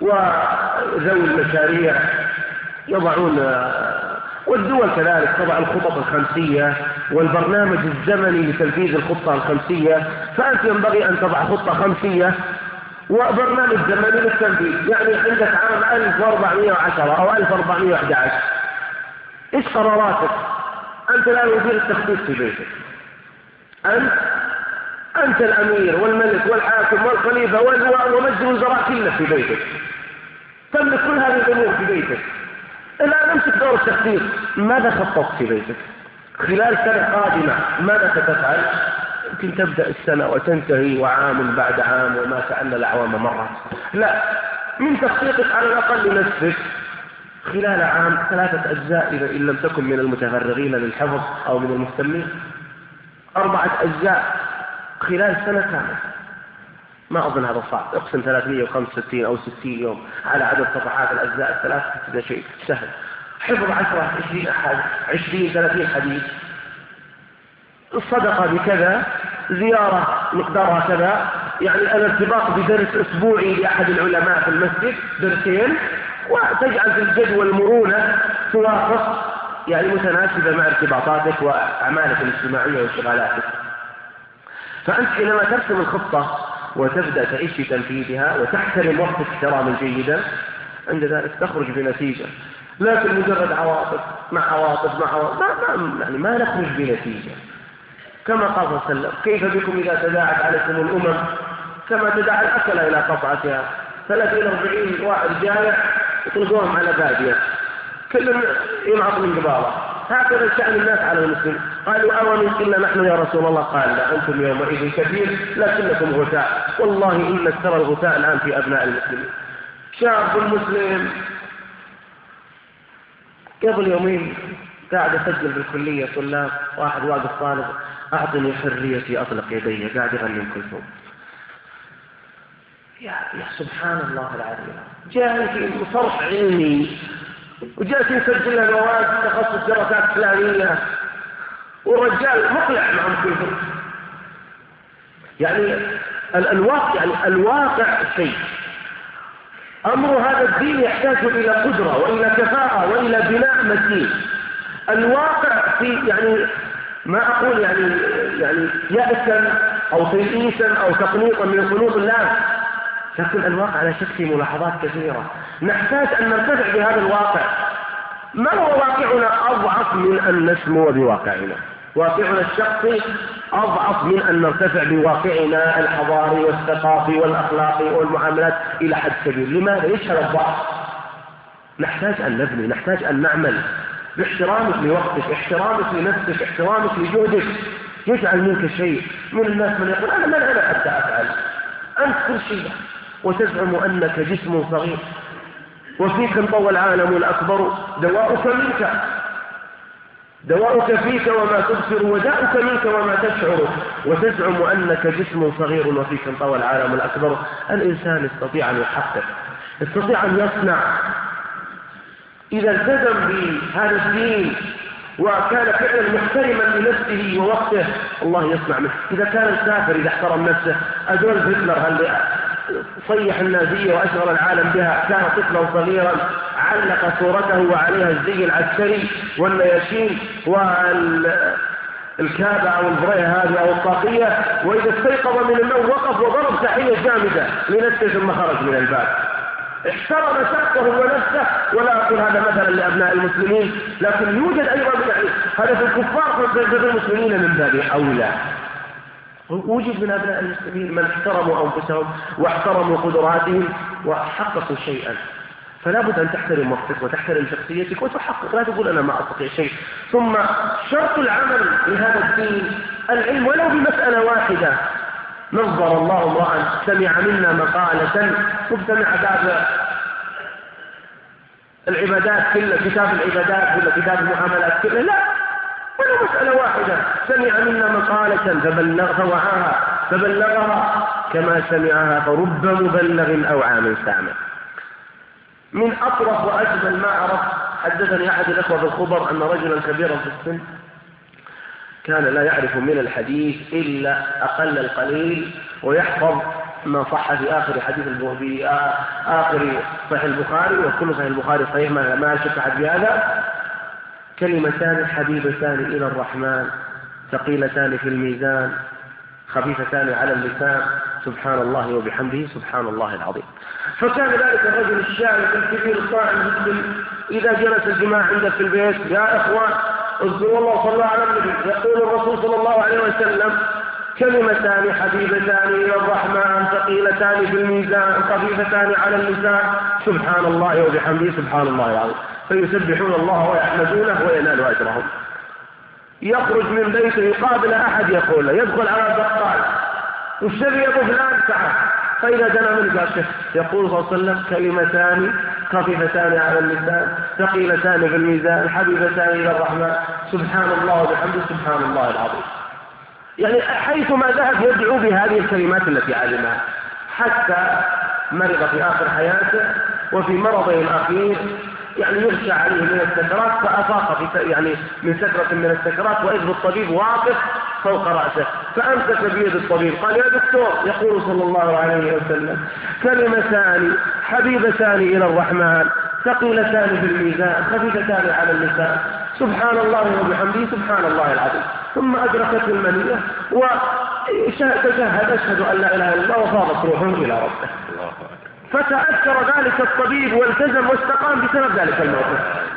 وذوي المشاريع يضعون، والدول كذلك تضع الخطط الخمسية والبرنامج الزمني لتنفيذ الخطة الخمسية، فأنت ينبغي أن تضع خطة خمسية وبرنامج زمني للتنفيذ. يعني عندك عام ألف وأربعمائة وعشرة أو ألف وأربعمائة وأحد عشر، إيش قراراتك؟ أنت الآن وزير التخطيط في بيتك، أنت أنت الأمير والملك والحاكم والخليفة ومجلس الوزراء كله في بيتك، تملك كل هذه الأمور في بيتك. الآن امسك دور التخطيط، ماذا خططت في بيتك؟ خلال سنة قادمة ماذا ستفعل؟ يمكن تبدأ السنة وتنتهي وعام بعد عام وما كأن الأعوام مرت. لا، من تخطيطك على الأقل لنفسك خلال عام ثلاثة أجزاء إذا إن لم تكن من المتفرغين للحفظ أو من المهتمين، أربعة أجزاء خلال سنة كاملة. ما أظن هذا صعب، اقسم ثلاثمائة وخمسة وستين أو ستين يوم على عدد صفحات الأجزاء الثلاث، هذا شيء سهل. حفظ عشرة عشرين أحد عشرين ثلاثين حديث، الصدقة بكذا، زيارة مقدارها كذا، يعني الارتباط بدرس أسبوعي لأحد العلماء في المسجد درسين، وتجعل في الجدول مرونة توافق يعني متناسبة مع ارتباطاتك وأعمالك الاجتماعية وانشغالاتك. فأنت حينما ترسم الخطة وتبدأ تعيش في تنفيذها وتحترم وقتك احتراما جيدا، عند ذلك تخرج بنتيجة. لكن مجرد عواطف مع عواطف مع عواطف ما, ما, يعني ما نخرج بنتيجة. كما قال صلى الله عليه وسلم: كيف بكم إذا تداعت عليكم الأمم كما تداعى الأكلة إلى قطعتها، ثلاثين أربعين واحد جايع يطلقوهم على بادية كلهم ينعط من قبالة. هكذا شأن الناس على المسلم. قالوا: أولم إلا نحن يا رسول الله؟ قال: لا، أنتم يومئذ كثير لكنكم غثاء. والله إن ترى الغثاء الآن في أبناء المسلمين. شاب مسلم قبل يومين قاعد أسجل بالكلية طلاب، واحد واقف طالب: أعطني حريتي أطلق يدي، قاعد يغني أم كلثوم. يا يا سبحان الله العظيم، جاء في صرح علمي وجالس يسجل له مواد تخصص دراسات إسلامية، والرجال مقلع مع أم كلثوم. يعني الواقع يعني الواقع شيء. أمر هذا الدين يحتاج إلى قدرة وإلى كفاءة وإلى بناء متين. الواقع في يعني ما أقول يعني يعني يأسا أو تيئيسا أو تقنيطا من قلوب الله، لكن الواقع لا شك في ملاحظات كثيرة نحتاج أن نرتفع بهذا الواقع. ما هو واقعنا أضعف من أن نسمو بواقعنا؟ واقعنا الشخصي أضعف من أن نرتفع بواقعنا الحضاري والثقافي والأخلاقي والمعاملات إلى حد كبير. لماذا؟ يشهر الضعف. نحتاج أن نبني، نحتاج أن نعمل باحترامك لوقتك، احترامك لنفسك، احترامك لجهدك. يجعل منك شيء. من الناس من يقول أنا ما أنا حتى أفعل، أنت كل شيء، وتزعم أنك جسم صغير وفيك انطوى العالم الأكبر، دواؤك منك، دواؤك فيك وما تبصر، وداؤك منك وما تشعر، وتزعم أنك جسم صغير وفيك انطوى العالم الأكبر. الإنسان يستطيع أن يحقق، يستطيع أن يصنع إذا التزم بهذا الدين وكان فعلا محترما لنفسه ووقته، الله يصنع منه. إذا كان الكافر إذا احترم نفسه، أدولف هتلر هل صيح النازية وأشغل العالم بها، كان طفلا صغيرا علق صورته وعليها الزي العسكري والنياشين والكابة أو البرية هذه أو الطاقية، وإذا استيقظ من النوم وقف وضرب تحية جامدة لنفسه ثم خرج من الباب. احترم شخصه ونفسه. ولا أقول هذا مثلا لأبناء المسلمين، لكن يوجد أيضا يعني هذا في الكفار في المسلمين من باب أولى. وجد من أبناء المسلمين من احترموا أنفسهم واحترموا قدراتهم وحققوا شيئا. فلا بد أن تحترم وقتك وتحترم شخصيتك وتحقق، لا تقول أنا ما أستطيع شيء. ثم شرط العمل لهذا الدين العلم ولو بمسألة واحدة. نظر الله امرأ سمع منا مقالة، سمع باب العبادات كله، كتاب العبادات كله، كتاب المعاملات كله، لا، ولو مسألة واحدة، سمع منا مقالة فبلغ فوعاها فبلغها كما سمعها فرب مبلغ أو عام استعمل. من أطرف وأجمل ما عرفت، حدثني أحد الأخوة في الخبر أن رجلا كبيرا في السن كان لا يعرف من الحديث إلا أقل القليل، ويحفظ ما صح في آخر حديث في آخر صحيح البخاري، وكل صحيح البخاري صحيح ما شك أحد بهذا. كلمتان حبيبتان إلى الرحمن ثقيلتان في الميزان خفيفتان على اللسان سبحان الله وبحمده سبحان الله العظيم. فكان ذلك الرجل الشاعر الكبير الصاعد المسلم إذا جلس الجماعة عنده في البيت: يا إخوان اذكروا الله صلى الله عليه وسلم. يقول الرسول صلى الله عليه وسلم: كلمتان حبيبتان إلى الرحمن ثقيلتان في الميزان خفيفتان على اللسان سبحان الله وبحمده سبحان الله العظيم. فيسبحون الله ويحمدونه وينال أجرهم. يخرج من بيته يقابل أحد يقول له، يدخل على البقال: وش تبي يا ابو فلان؟ تعال. فإذا دنا من قال يقول صلى الله عليه وسلم: كلمتان خفيفتان على اللسان ثقيلتان في الميزان حبيبتان إلى الرحمن سبحان الله وبحمده سبحان الله العظيم. يعني حيثما ذهب يدعو بهذه الكلمات التي علمها، حتى مرض في آخر حياته، وفي مرضه الأخير يعني يغشى عليه من السكرات، فأفاق في يعني من سكرة من السكرات، وإذ الطبيب واقف فوق رأسه، فأمسك بيد الطبيب قال: يا دكتور، يقول صلى الله عليه وسلم: كلمتان حبيبتان إلى الرحمن ثقيلتان في الميزان خفيفتان على اللسان سبحان الله وبحمده سبحان الله العظيم. ثم أدركته المنية وتشهد: أشهد أن لا إله إلا الله، وفاضت روحه إلى ربه. فتأثر ذلك الطبيب والتزم واستقام بسبب ذلك الموقف.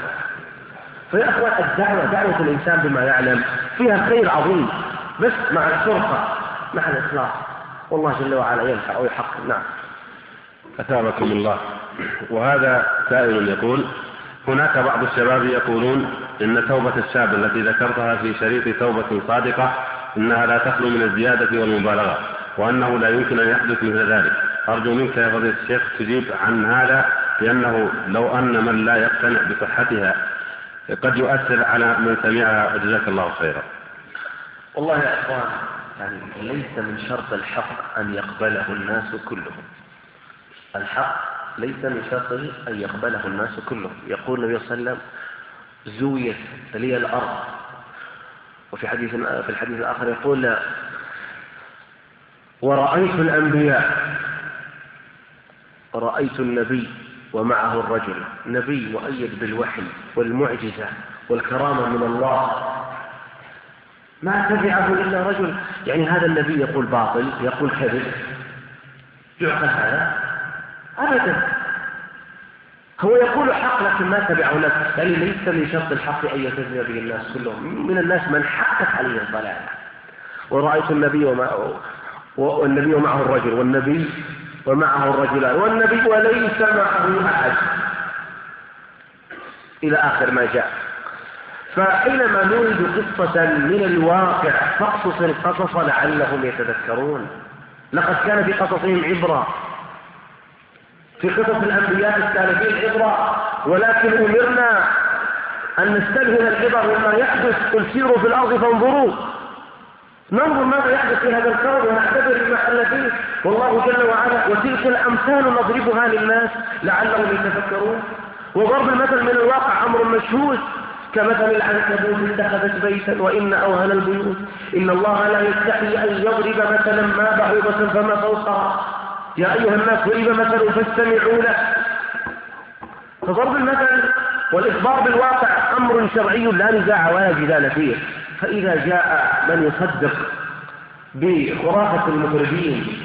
فيا أخوان، الدعوة دعوة الإنسان بما يعلم فيها خير عظيم، بس مع الشرطة مع الإخلاص، والله جل وعلا ينفع ويحقق. نعم. أثابكم الله. وهذا سائل يقول: هناك بعض الشباب يقولون إن توبة الشاب التي ذكرتها في شريط توبة صادقة إنها لا تخلو من الزيادة والمبالغة، وأنه لا يمكن أن يحدث مثل ذلك. أرجو منك يا فضيلة الشيخ تجيب عن هذا، لأنه لو أن من لا يقتنع بصحتها قد يؤثر على من سمعها. جزاك الله خيرا. والله يا إخوان، يعني ليس من شرط الحق أن يقبله الناس كلهم. الحق ليس من شرطه أن يقبله الناس كلهم. يقول النبي صلى الله عليه وسلم: زويت لي الأرض. وفي حديث في الحديث الآخر يقول: ورأيت الأنبياء، رأيت النبي ومعه الرجل، نبي مؤيد بالوحي والمعجزة والكرامة من الله، ما تبعه إلا رجل. يعني هذا النبي يقول باطل، يقول كذب، يعقل هذا؟ أبدا. هو يقول حق لكن ما تبعه الناس. يعني ليس من شرط الحق أن يتبع به الناس كلهم. من الناس من حقت عليه الضلال. ورأيت النبي ومعه والنبي ومعه الرجل، والنبي ومعه الرجلان، والنبي وليس معه أحد، إلى آخر ما جاء. فحينما نريد قصة من الواقع فاقصص القصص لعلهم يتذكرون. لقد كان في قصصهم عبرة، في قصص الأنبياء السالفين عبرة، ولكن أمرنا أن نستلهم العبر مما يحدث. قل سيروا في الأرض فانظروا، ننظر ماذا يحدث في هذا الكون ونعتبر المحل فيه. والله جل وعلا وتلك الأمثال نضربها للناس لعلهم يتفكرون. وضرب المثل من الواقع أمر مشهود، كمثل العنكبوت اتخذت بيتا وإن أوهن البيوت إن الله لا يستحي أن يضرب مثلا ما بعوضة فما فوقها يا أيها الناس ضرب مثل فاستمعوا له. فضرب المثل والإخبار بالواقع أمر شرعي لا نزاع ولا جدال فيه. فإذا جاء من يصدق بخرافة المخرجين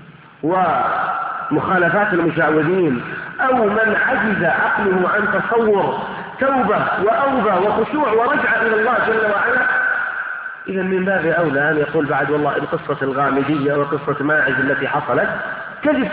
ومخالفات المشعوذين، أو من عجز عقله عن تصور توبة وأوبة وخشوع ورجع إلى الله جل وعلا، إذا من باب أولى أن يقول بعد والله القصة الغامدية وقصة ماعز التي حصلت كذب.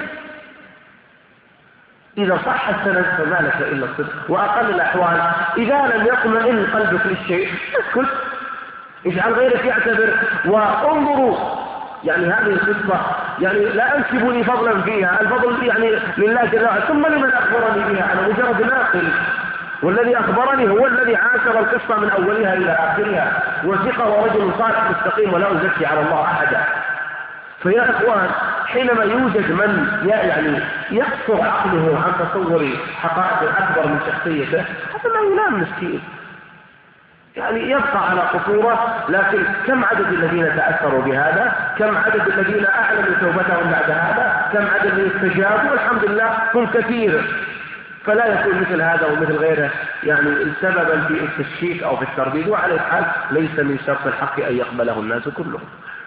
إذا صح السند فما لك إلا الصدق. وأقل الأحوال إذا لم يطمئن قلبك للشيء اسكت، اجعل غيرك يعتبر وانظروا. يعني هذه القصة يعني لا أنسب لي فضلا فيها، الفضل يعني لله جل وعلا، ثم لمن أخبرني بها؟ أنا مجرد ناقل، والذي أخبرني هو الذي عاشر القصة من أولها إلى آخرها، وثقة ورجل صالح مستقيم ولا أزكي على الله أحدا. فيا إخوان حينما يوجد من يعني يقصر عقله عن تصور حقائق أكبر من شخصيته، هذا لا ينام مسكين، يعني يبقى على قصوره. لكن كم عدد الذين تأثروا بهذا، كم عدد الذين أعلنوا توبتهم بعد هذا، كم عدد الذين استجابوا، والحمد لله هم كثير. فلا يكون مثل هذا ومثل غيره يعني سببا في التشكيك أو في الترديد. وعلى الحال ليس من شرط الحق أن يقبله الناس كلهم.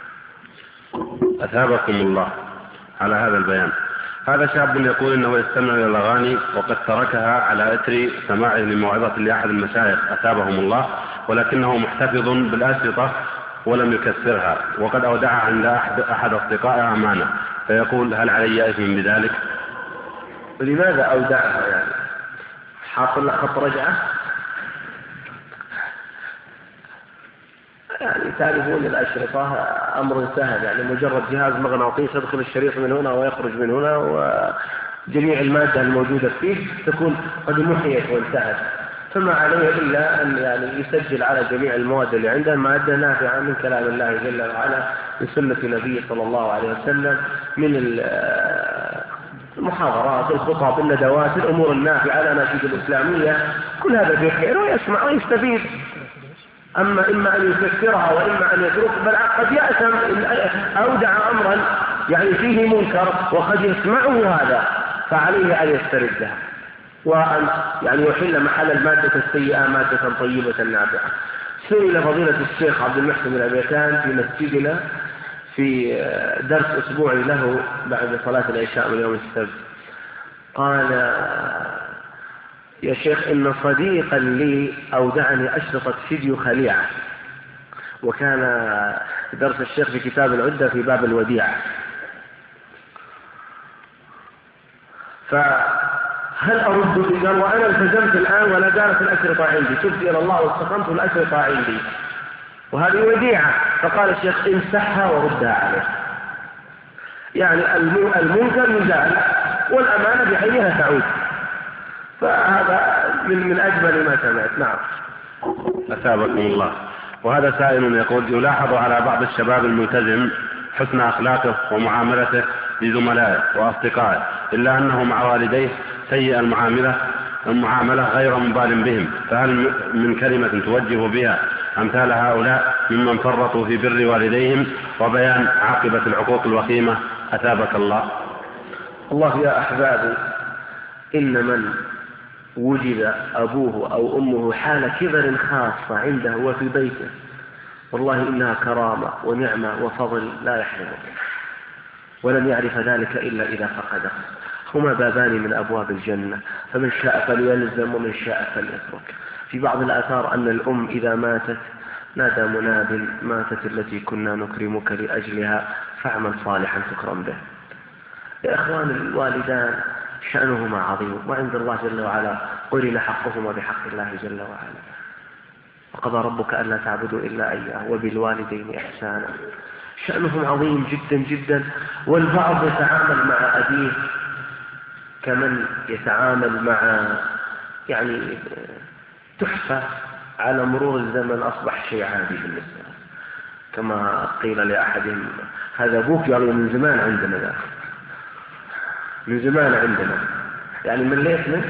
أثابكم الله على هذا البيان. هذا شاب يقول إنه يستمع إلى الأغاني وقد تركها على إثر سماعه لموعظة لأحد المشايخ أثابهم الله، ولكنه محتفظ بالأشرطة ولم يكسرها، وقد أودعها عند أحد أصدقائه أمانة، فيقول هل علي إثم بذلك؟ لماذا أودعها؟ يعني حاصل خط رجعة؟ يعني تعرفون الأشرطة أمر سهل، يعني مجرد جهاز مغناطيسي يدخل الشريط من هنا ويخرج من هنا، وجميع المادة الموجودة فيه تكون قد محيت وانتهت. فما عليه إلا أن يعني يسجل على جميع المواد اللي عنده مادة نافعة من كلام الله جل وعلا، من سنة نبيه صلى الله عليه وسلم، من المحاضرات، الخطب، الندوات، الأمور النافعة، الأناشيد الإسلامية، كل هذا بخير ويسمع ويستفيد. أما إما أن يكفرها وإما أن يترك، بل قد يأثم إن أودع أمرا يعني فيه منكر وقد يسمعه هذا، فعليه أن يستردها وأن يعني يحل محل المادة السيئة مادة طيبة نافعة. سئل فضيلة الشيخ عبد المحسن العبيتان في مسجدنا في درس أسبوعي له بعد صلاة العشاء من يوم السبت، قال يا شيخ إن صديقا لي أودعني أشرطة فيديو خليعة، وكان درس الشيخ في كتاب العدة في باب الوديعة، فهل أرد بقال وأنا التزمت الآن ولا زالت الأشرطة عندي، تبت إلى الله واستقمت الأشرطة عندي وهذه وديعة. فقال الشيخ امسحها وردها عليه، يعني المنكر يزال والأمانة بعينها تعود. فهذا من من أجمل ما سمعت. نعم. أثابكم الله. وهذا سائل يقول يلاحظ على بعض الشباب الملتزم حسن أخلاقه ومعاملته لزملائه وأصدقائه، إلا أنه مع والديه سيء المعاملة المعاملة غير مبال بهم، فهل من كلمة توجه بها أمثال هؤلاء ممن فرطوا في بر والديهم وبيان عاقبة العقوق الوخيمة؟ أثابك الله. الله يا أحبابي، إن من وجد أبوه أو أمه حال كبر خاصة عنده وفي بيته والله إنها كرامة ونعمة وفضل لا يحرمه، ولن يعرف ذلك إلا إذا فقده. هما بابان من أبواب الجنة، فمن شاء فليلزم ومن شاء فليترك. في بعض الآثار أن الأم إذا ماتت نادى مناد: ماتت التي كنا نكرمك لأجلها فاعمل صالحا تكرم به. يا إخوان، الوالدان شأنهما عظيم، وعند الله جل وعلا قرن حقهما بحق الله جل وعلا. وقضى ربك ألا تعبدوا إلا إياه وبالوالدين إحسانا. شأنهم عظيم جدا جدا، والبعض يتعامل مع أبيه كمن يتعامل مع يعني تحفة، على مرور الزمن أصبح شيء عادي بالنسبة له. كما قيل لأحدهم: هذا أبوك، يعني من زمان عندنا، ذا من زمان عندنا، يعني من ليش منه؟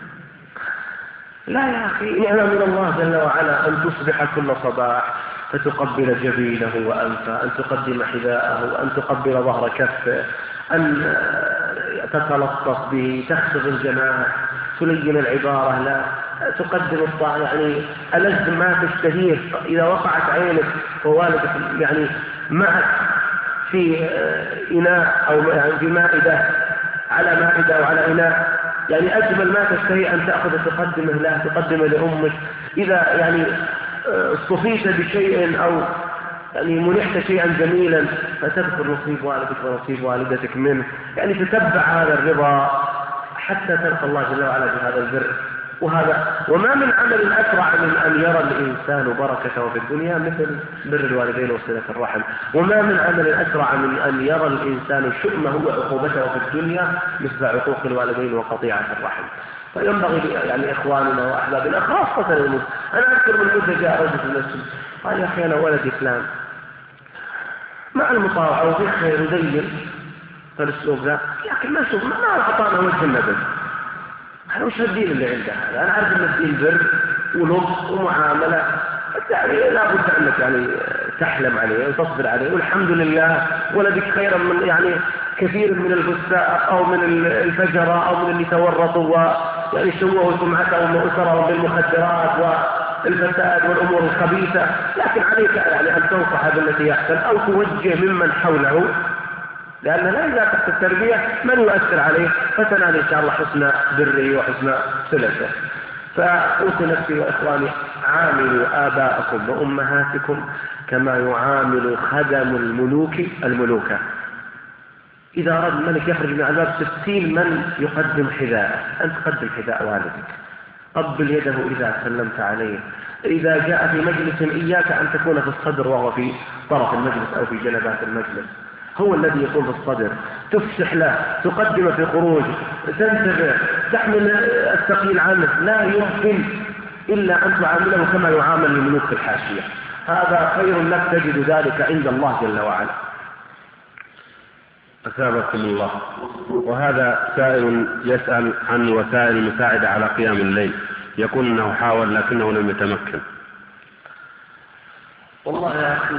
لا يا أخي، نعمة من الله جل وعلا أن تصبح كل صباح فتقبل جبينه وأنفه، أن تقدم حذاءه، أن تقبل ظهر كفه، أن تتلطف به، تخفض الجناح، تلين العبارة، لا تقدم الطاعة، يعني ألذ ما تشتهيه. إذا وقعت عينك ووالدك يعني معك في إناء أو يعني في مائدة، على مائدة أو على إناء، يعني أجمل ما تشتهي أن تأخذ تقدمه له، تقدمه لأمك. إذا يعني اصطفيت بشيء أو يعني منحت شيئا جميلا فتذكر نصيب والدك ونصيب والدتك منه، يعني تتبع هذا الرضا حتى تلقى الله جل وعلا بهذا البر. وهذا وما من عمل أسرع من أن يرى الإنسان بركته في الدنيا مثل بر الوالدين وصلة الرحم، وما من عمل أسرع من أن يرى الإنسان شؤمه وعقوبته في الدنيا مثل عقوق الوالدين وقطيعة الرحم. فينبغي يعني إخواننا وأحبابنا خاصة المسلمين. أنا أذكر من مدة جاء رجل في المسجد قال: يا أخي أنا ولدي فلان مع المطاوعة وفي خير ودين فالأسلوب ذا، يا أخي ما شوف ما أعطانا وجه النبي، أنا وش الدين اللي عنده هذا؟ أنا عارف أن الدين بر ولطف ومعاملة، يعني لا بد أنك يعني تحلم عليه وتصبر عليه، والحمد لله ولدك خيرا من يعني كثير من الفساء أو من الفجرة أو من اللي تورطوا ويعني شوهوا سمعتهم وأسرهم بالمخدرات والفساد والأمور الخبيثة. لكن عليك يعني أن تنصح بالتي أحسن أو توجه ممن حوله، لأن لا إذا تحت التربية من يؤثر عليه فتنال إن شاء الله حسن بره وحسن صلته. فأوصي نفسي وإخواني: عاملوا آباءكم وأمهاتكم كما يعامل خدم الملوك الملوكة. إذا أراد الملك يخرج من عذاب ستين من يقدم حذاءه، أن تقدم حذاء والدك، قبل يده إذا سلمت عليه. إذا جاء في مجلس إياك أن تكون في الصدر وهو في طرف المجلس أو في جنبات المجلس، هو الذي يكون في الصدر، تفسح له، تقدم في خروج، تنتبه، تحمل الثقيل عنه. لا يمكن إلا أن تعامله كما يعامل الملوك في الحاشية. هذا خير لك، تجد ذلك عند الله جل وعلا. أثابكم الله. وهذا سائل يسأل عن وسائل المساعدة على قيام الليل، يقول أنه حاول لكنه لم يتمكن. والله يا أخي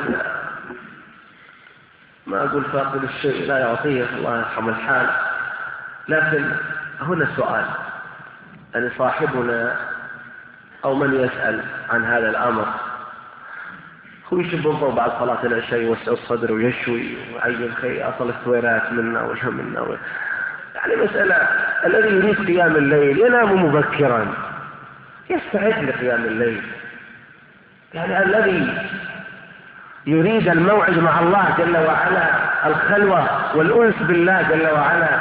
ما أقول فاقد الشيء لا يعطيه، الله يرحم الحال. لكن هنا سؤال، أن صاحبنا أو من يسأل عن هذا الأمر هو يشب الضوء بعد صلاة العشاء يوسع الصدر ويشوي ويعين خي أصل الثويرات منا ولا منا، يعني مسألة الذي يريد قيام الليل ينام مبكرا يستعد لقيام الليل، يعني الذي يريد الموعد مع الله جل وعلا، الخلوة والأنس بالله جل وعلا،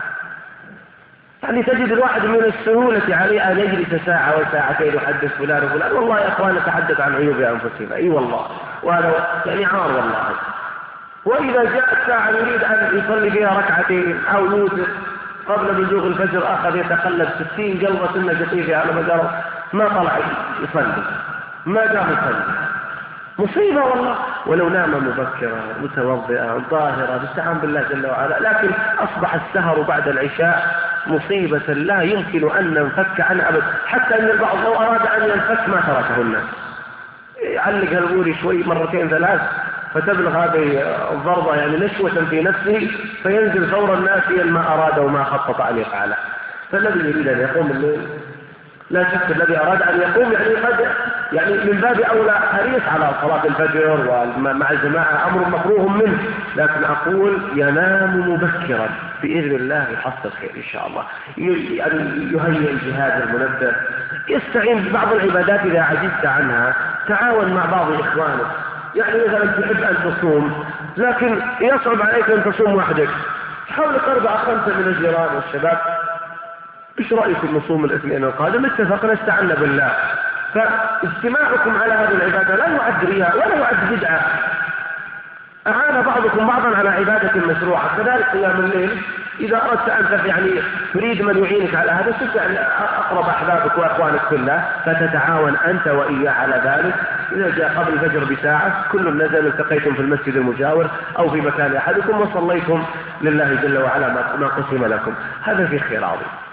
يعني تجد الواحد من السهولة عليه أن يجلس ساعة وساعتين يحدث فلان وفلان. والله يا أخوان نتحدث عن عيوب أنفسنا، أي والله، وهذا يعني عار والله. وإذا جاءت ساعة يريد أن يصلي فيها ركعتين أو يوتر قبل بلوغ الفجر أخذ يتقلب ستين قلبة سنة جطيفة على مدار ما طلع يصلي، ما قام يصلي، مصيبة والله. ولو نام مبكرا متوضئا ظاهرا باستعان بالله جل وعلا، لكن أصبح السهر بعد العشاء مصيبة لا يمكن أن ننفك عنها أبدا، حتى أن البعض لو أراد أن ينفك ما تركه الناس، يعلق البوري شوي مرتين ثلاث فتبلغ هذه الضربة يعني نشوة في نفسه فينزل فور الناس ما أراد وما خطط أن يفعله. فالذي يريد أن يقوم الليل لا شك الذي أراد أن يقوم يعني قد يعني من باب أولى حريص على صلاة الفجر ومع الجماعة أمر مكروه منه، لكن أقول ينام مبكرا بإذن الله يحصل خير إن شاء الله. يعني يهيئ الجهاز المنبه، يستعين ببعض العبادات إذا عجزت عنها، تعاون مع بعض إخوانك. يعني مثلا تحب أن تصوم لكن يصعب عليك أن تصوم وحدك، حاول أربعة خمسة من الجيران والشباب، إيش رأيكم نصوم الاثنين القادم؟ اتفقنا استعنا بالله. فاجتماعكم على هذه العبادة لا يعد رياء ولا يعد بدعة، أعان بعضكم بعضا على عبادة مشروعة. كذلك قيام الليل إذا أردت أن يعني تريد من يعينك على هذا تسأل أقرب أحبابك وأخوانك كلها فتتعاون أنت وإياه على ذلك. إذا جاء قبل الفجر بساعة كل نزل التقيتم في المسجد المجاور أو في مكان أحدكم وصليتم لله جل وعلا ما قسم لكم، هذا في خير عظيم.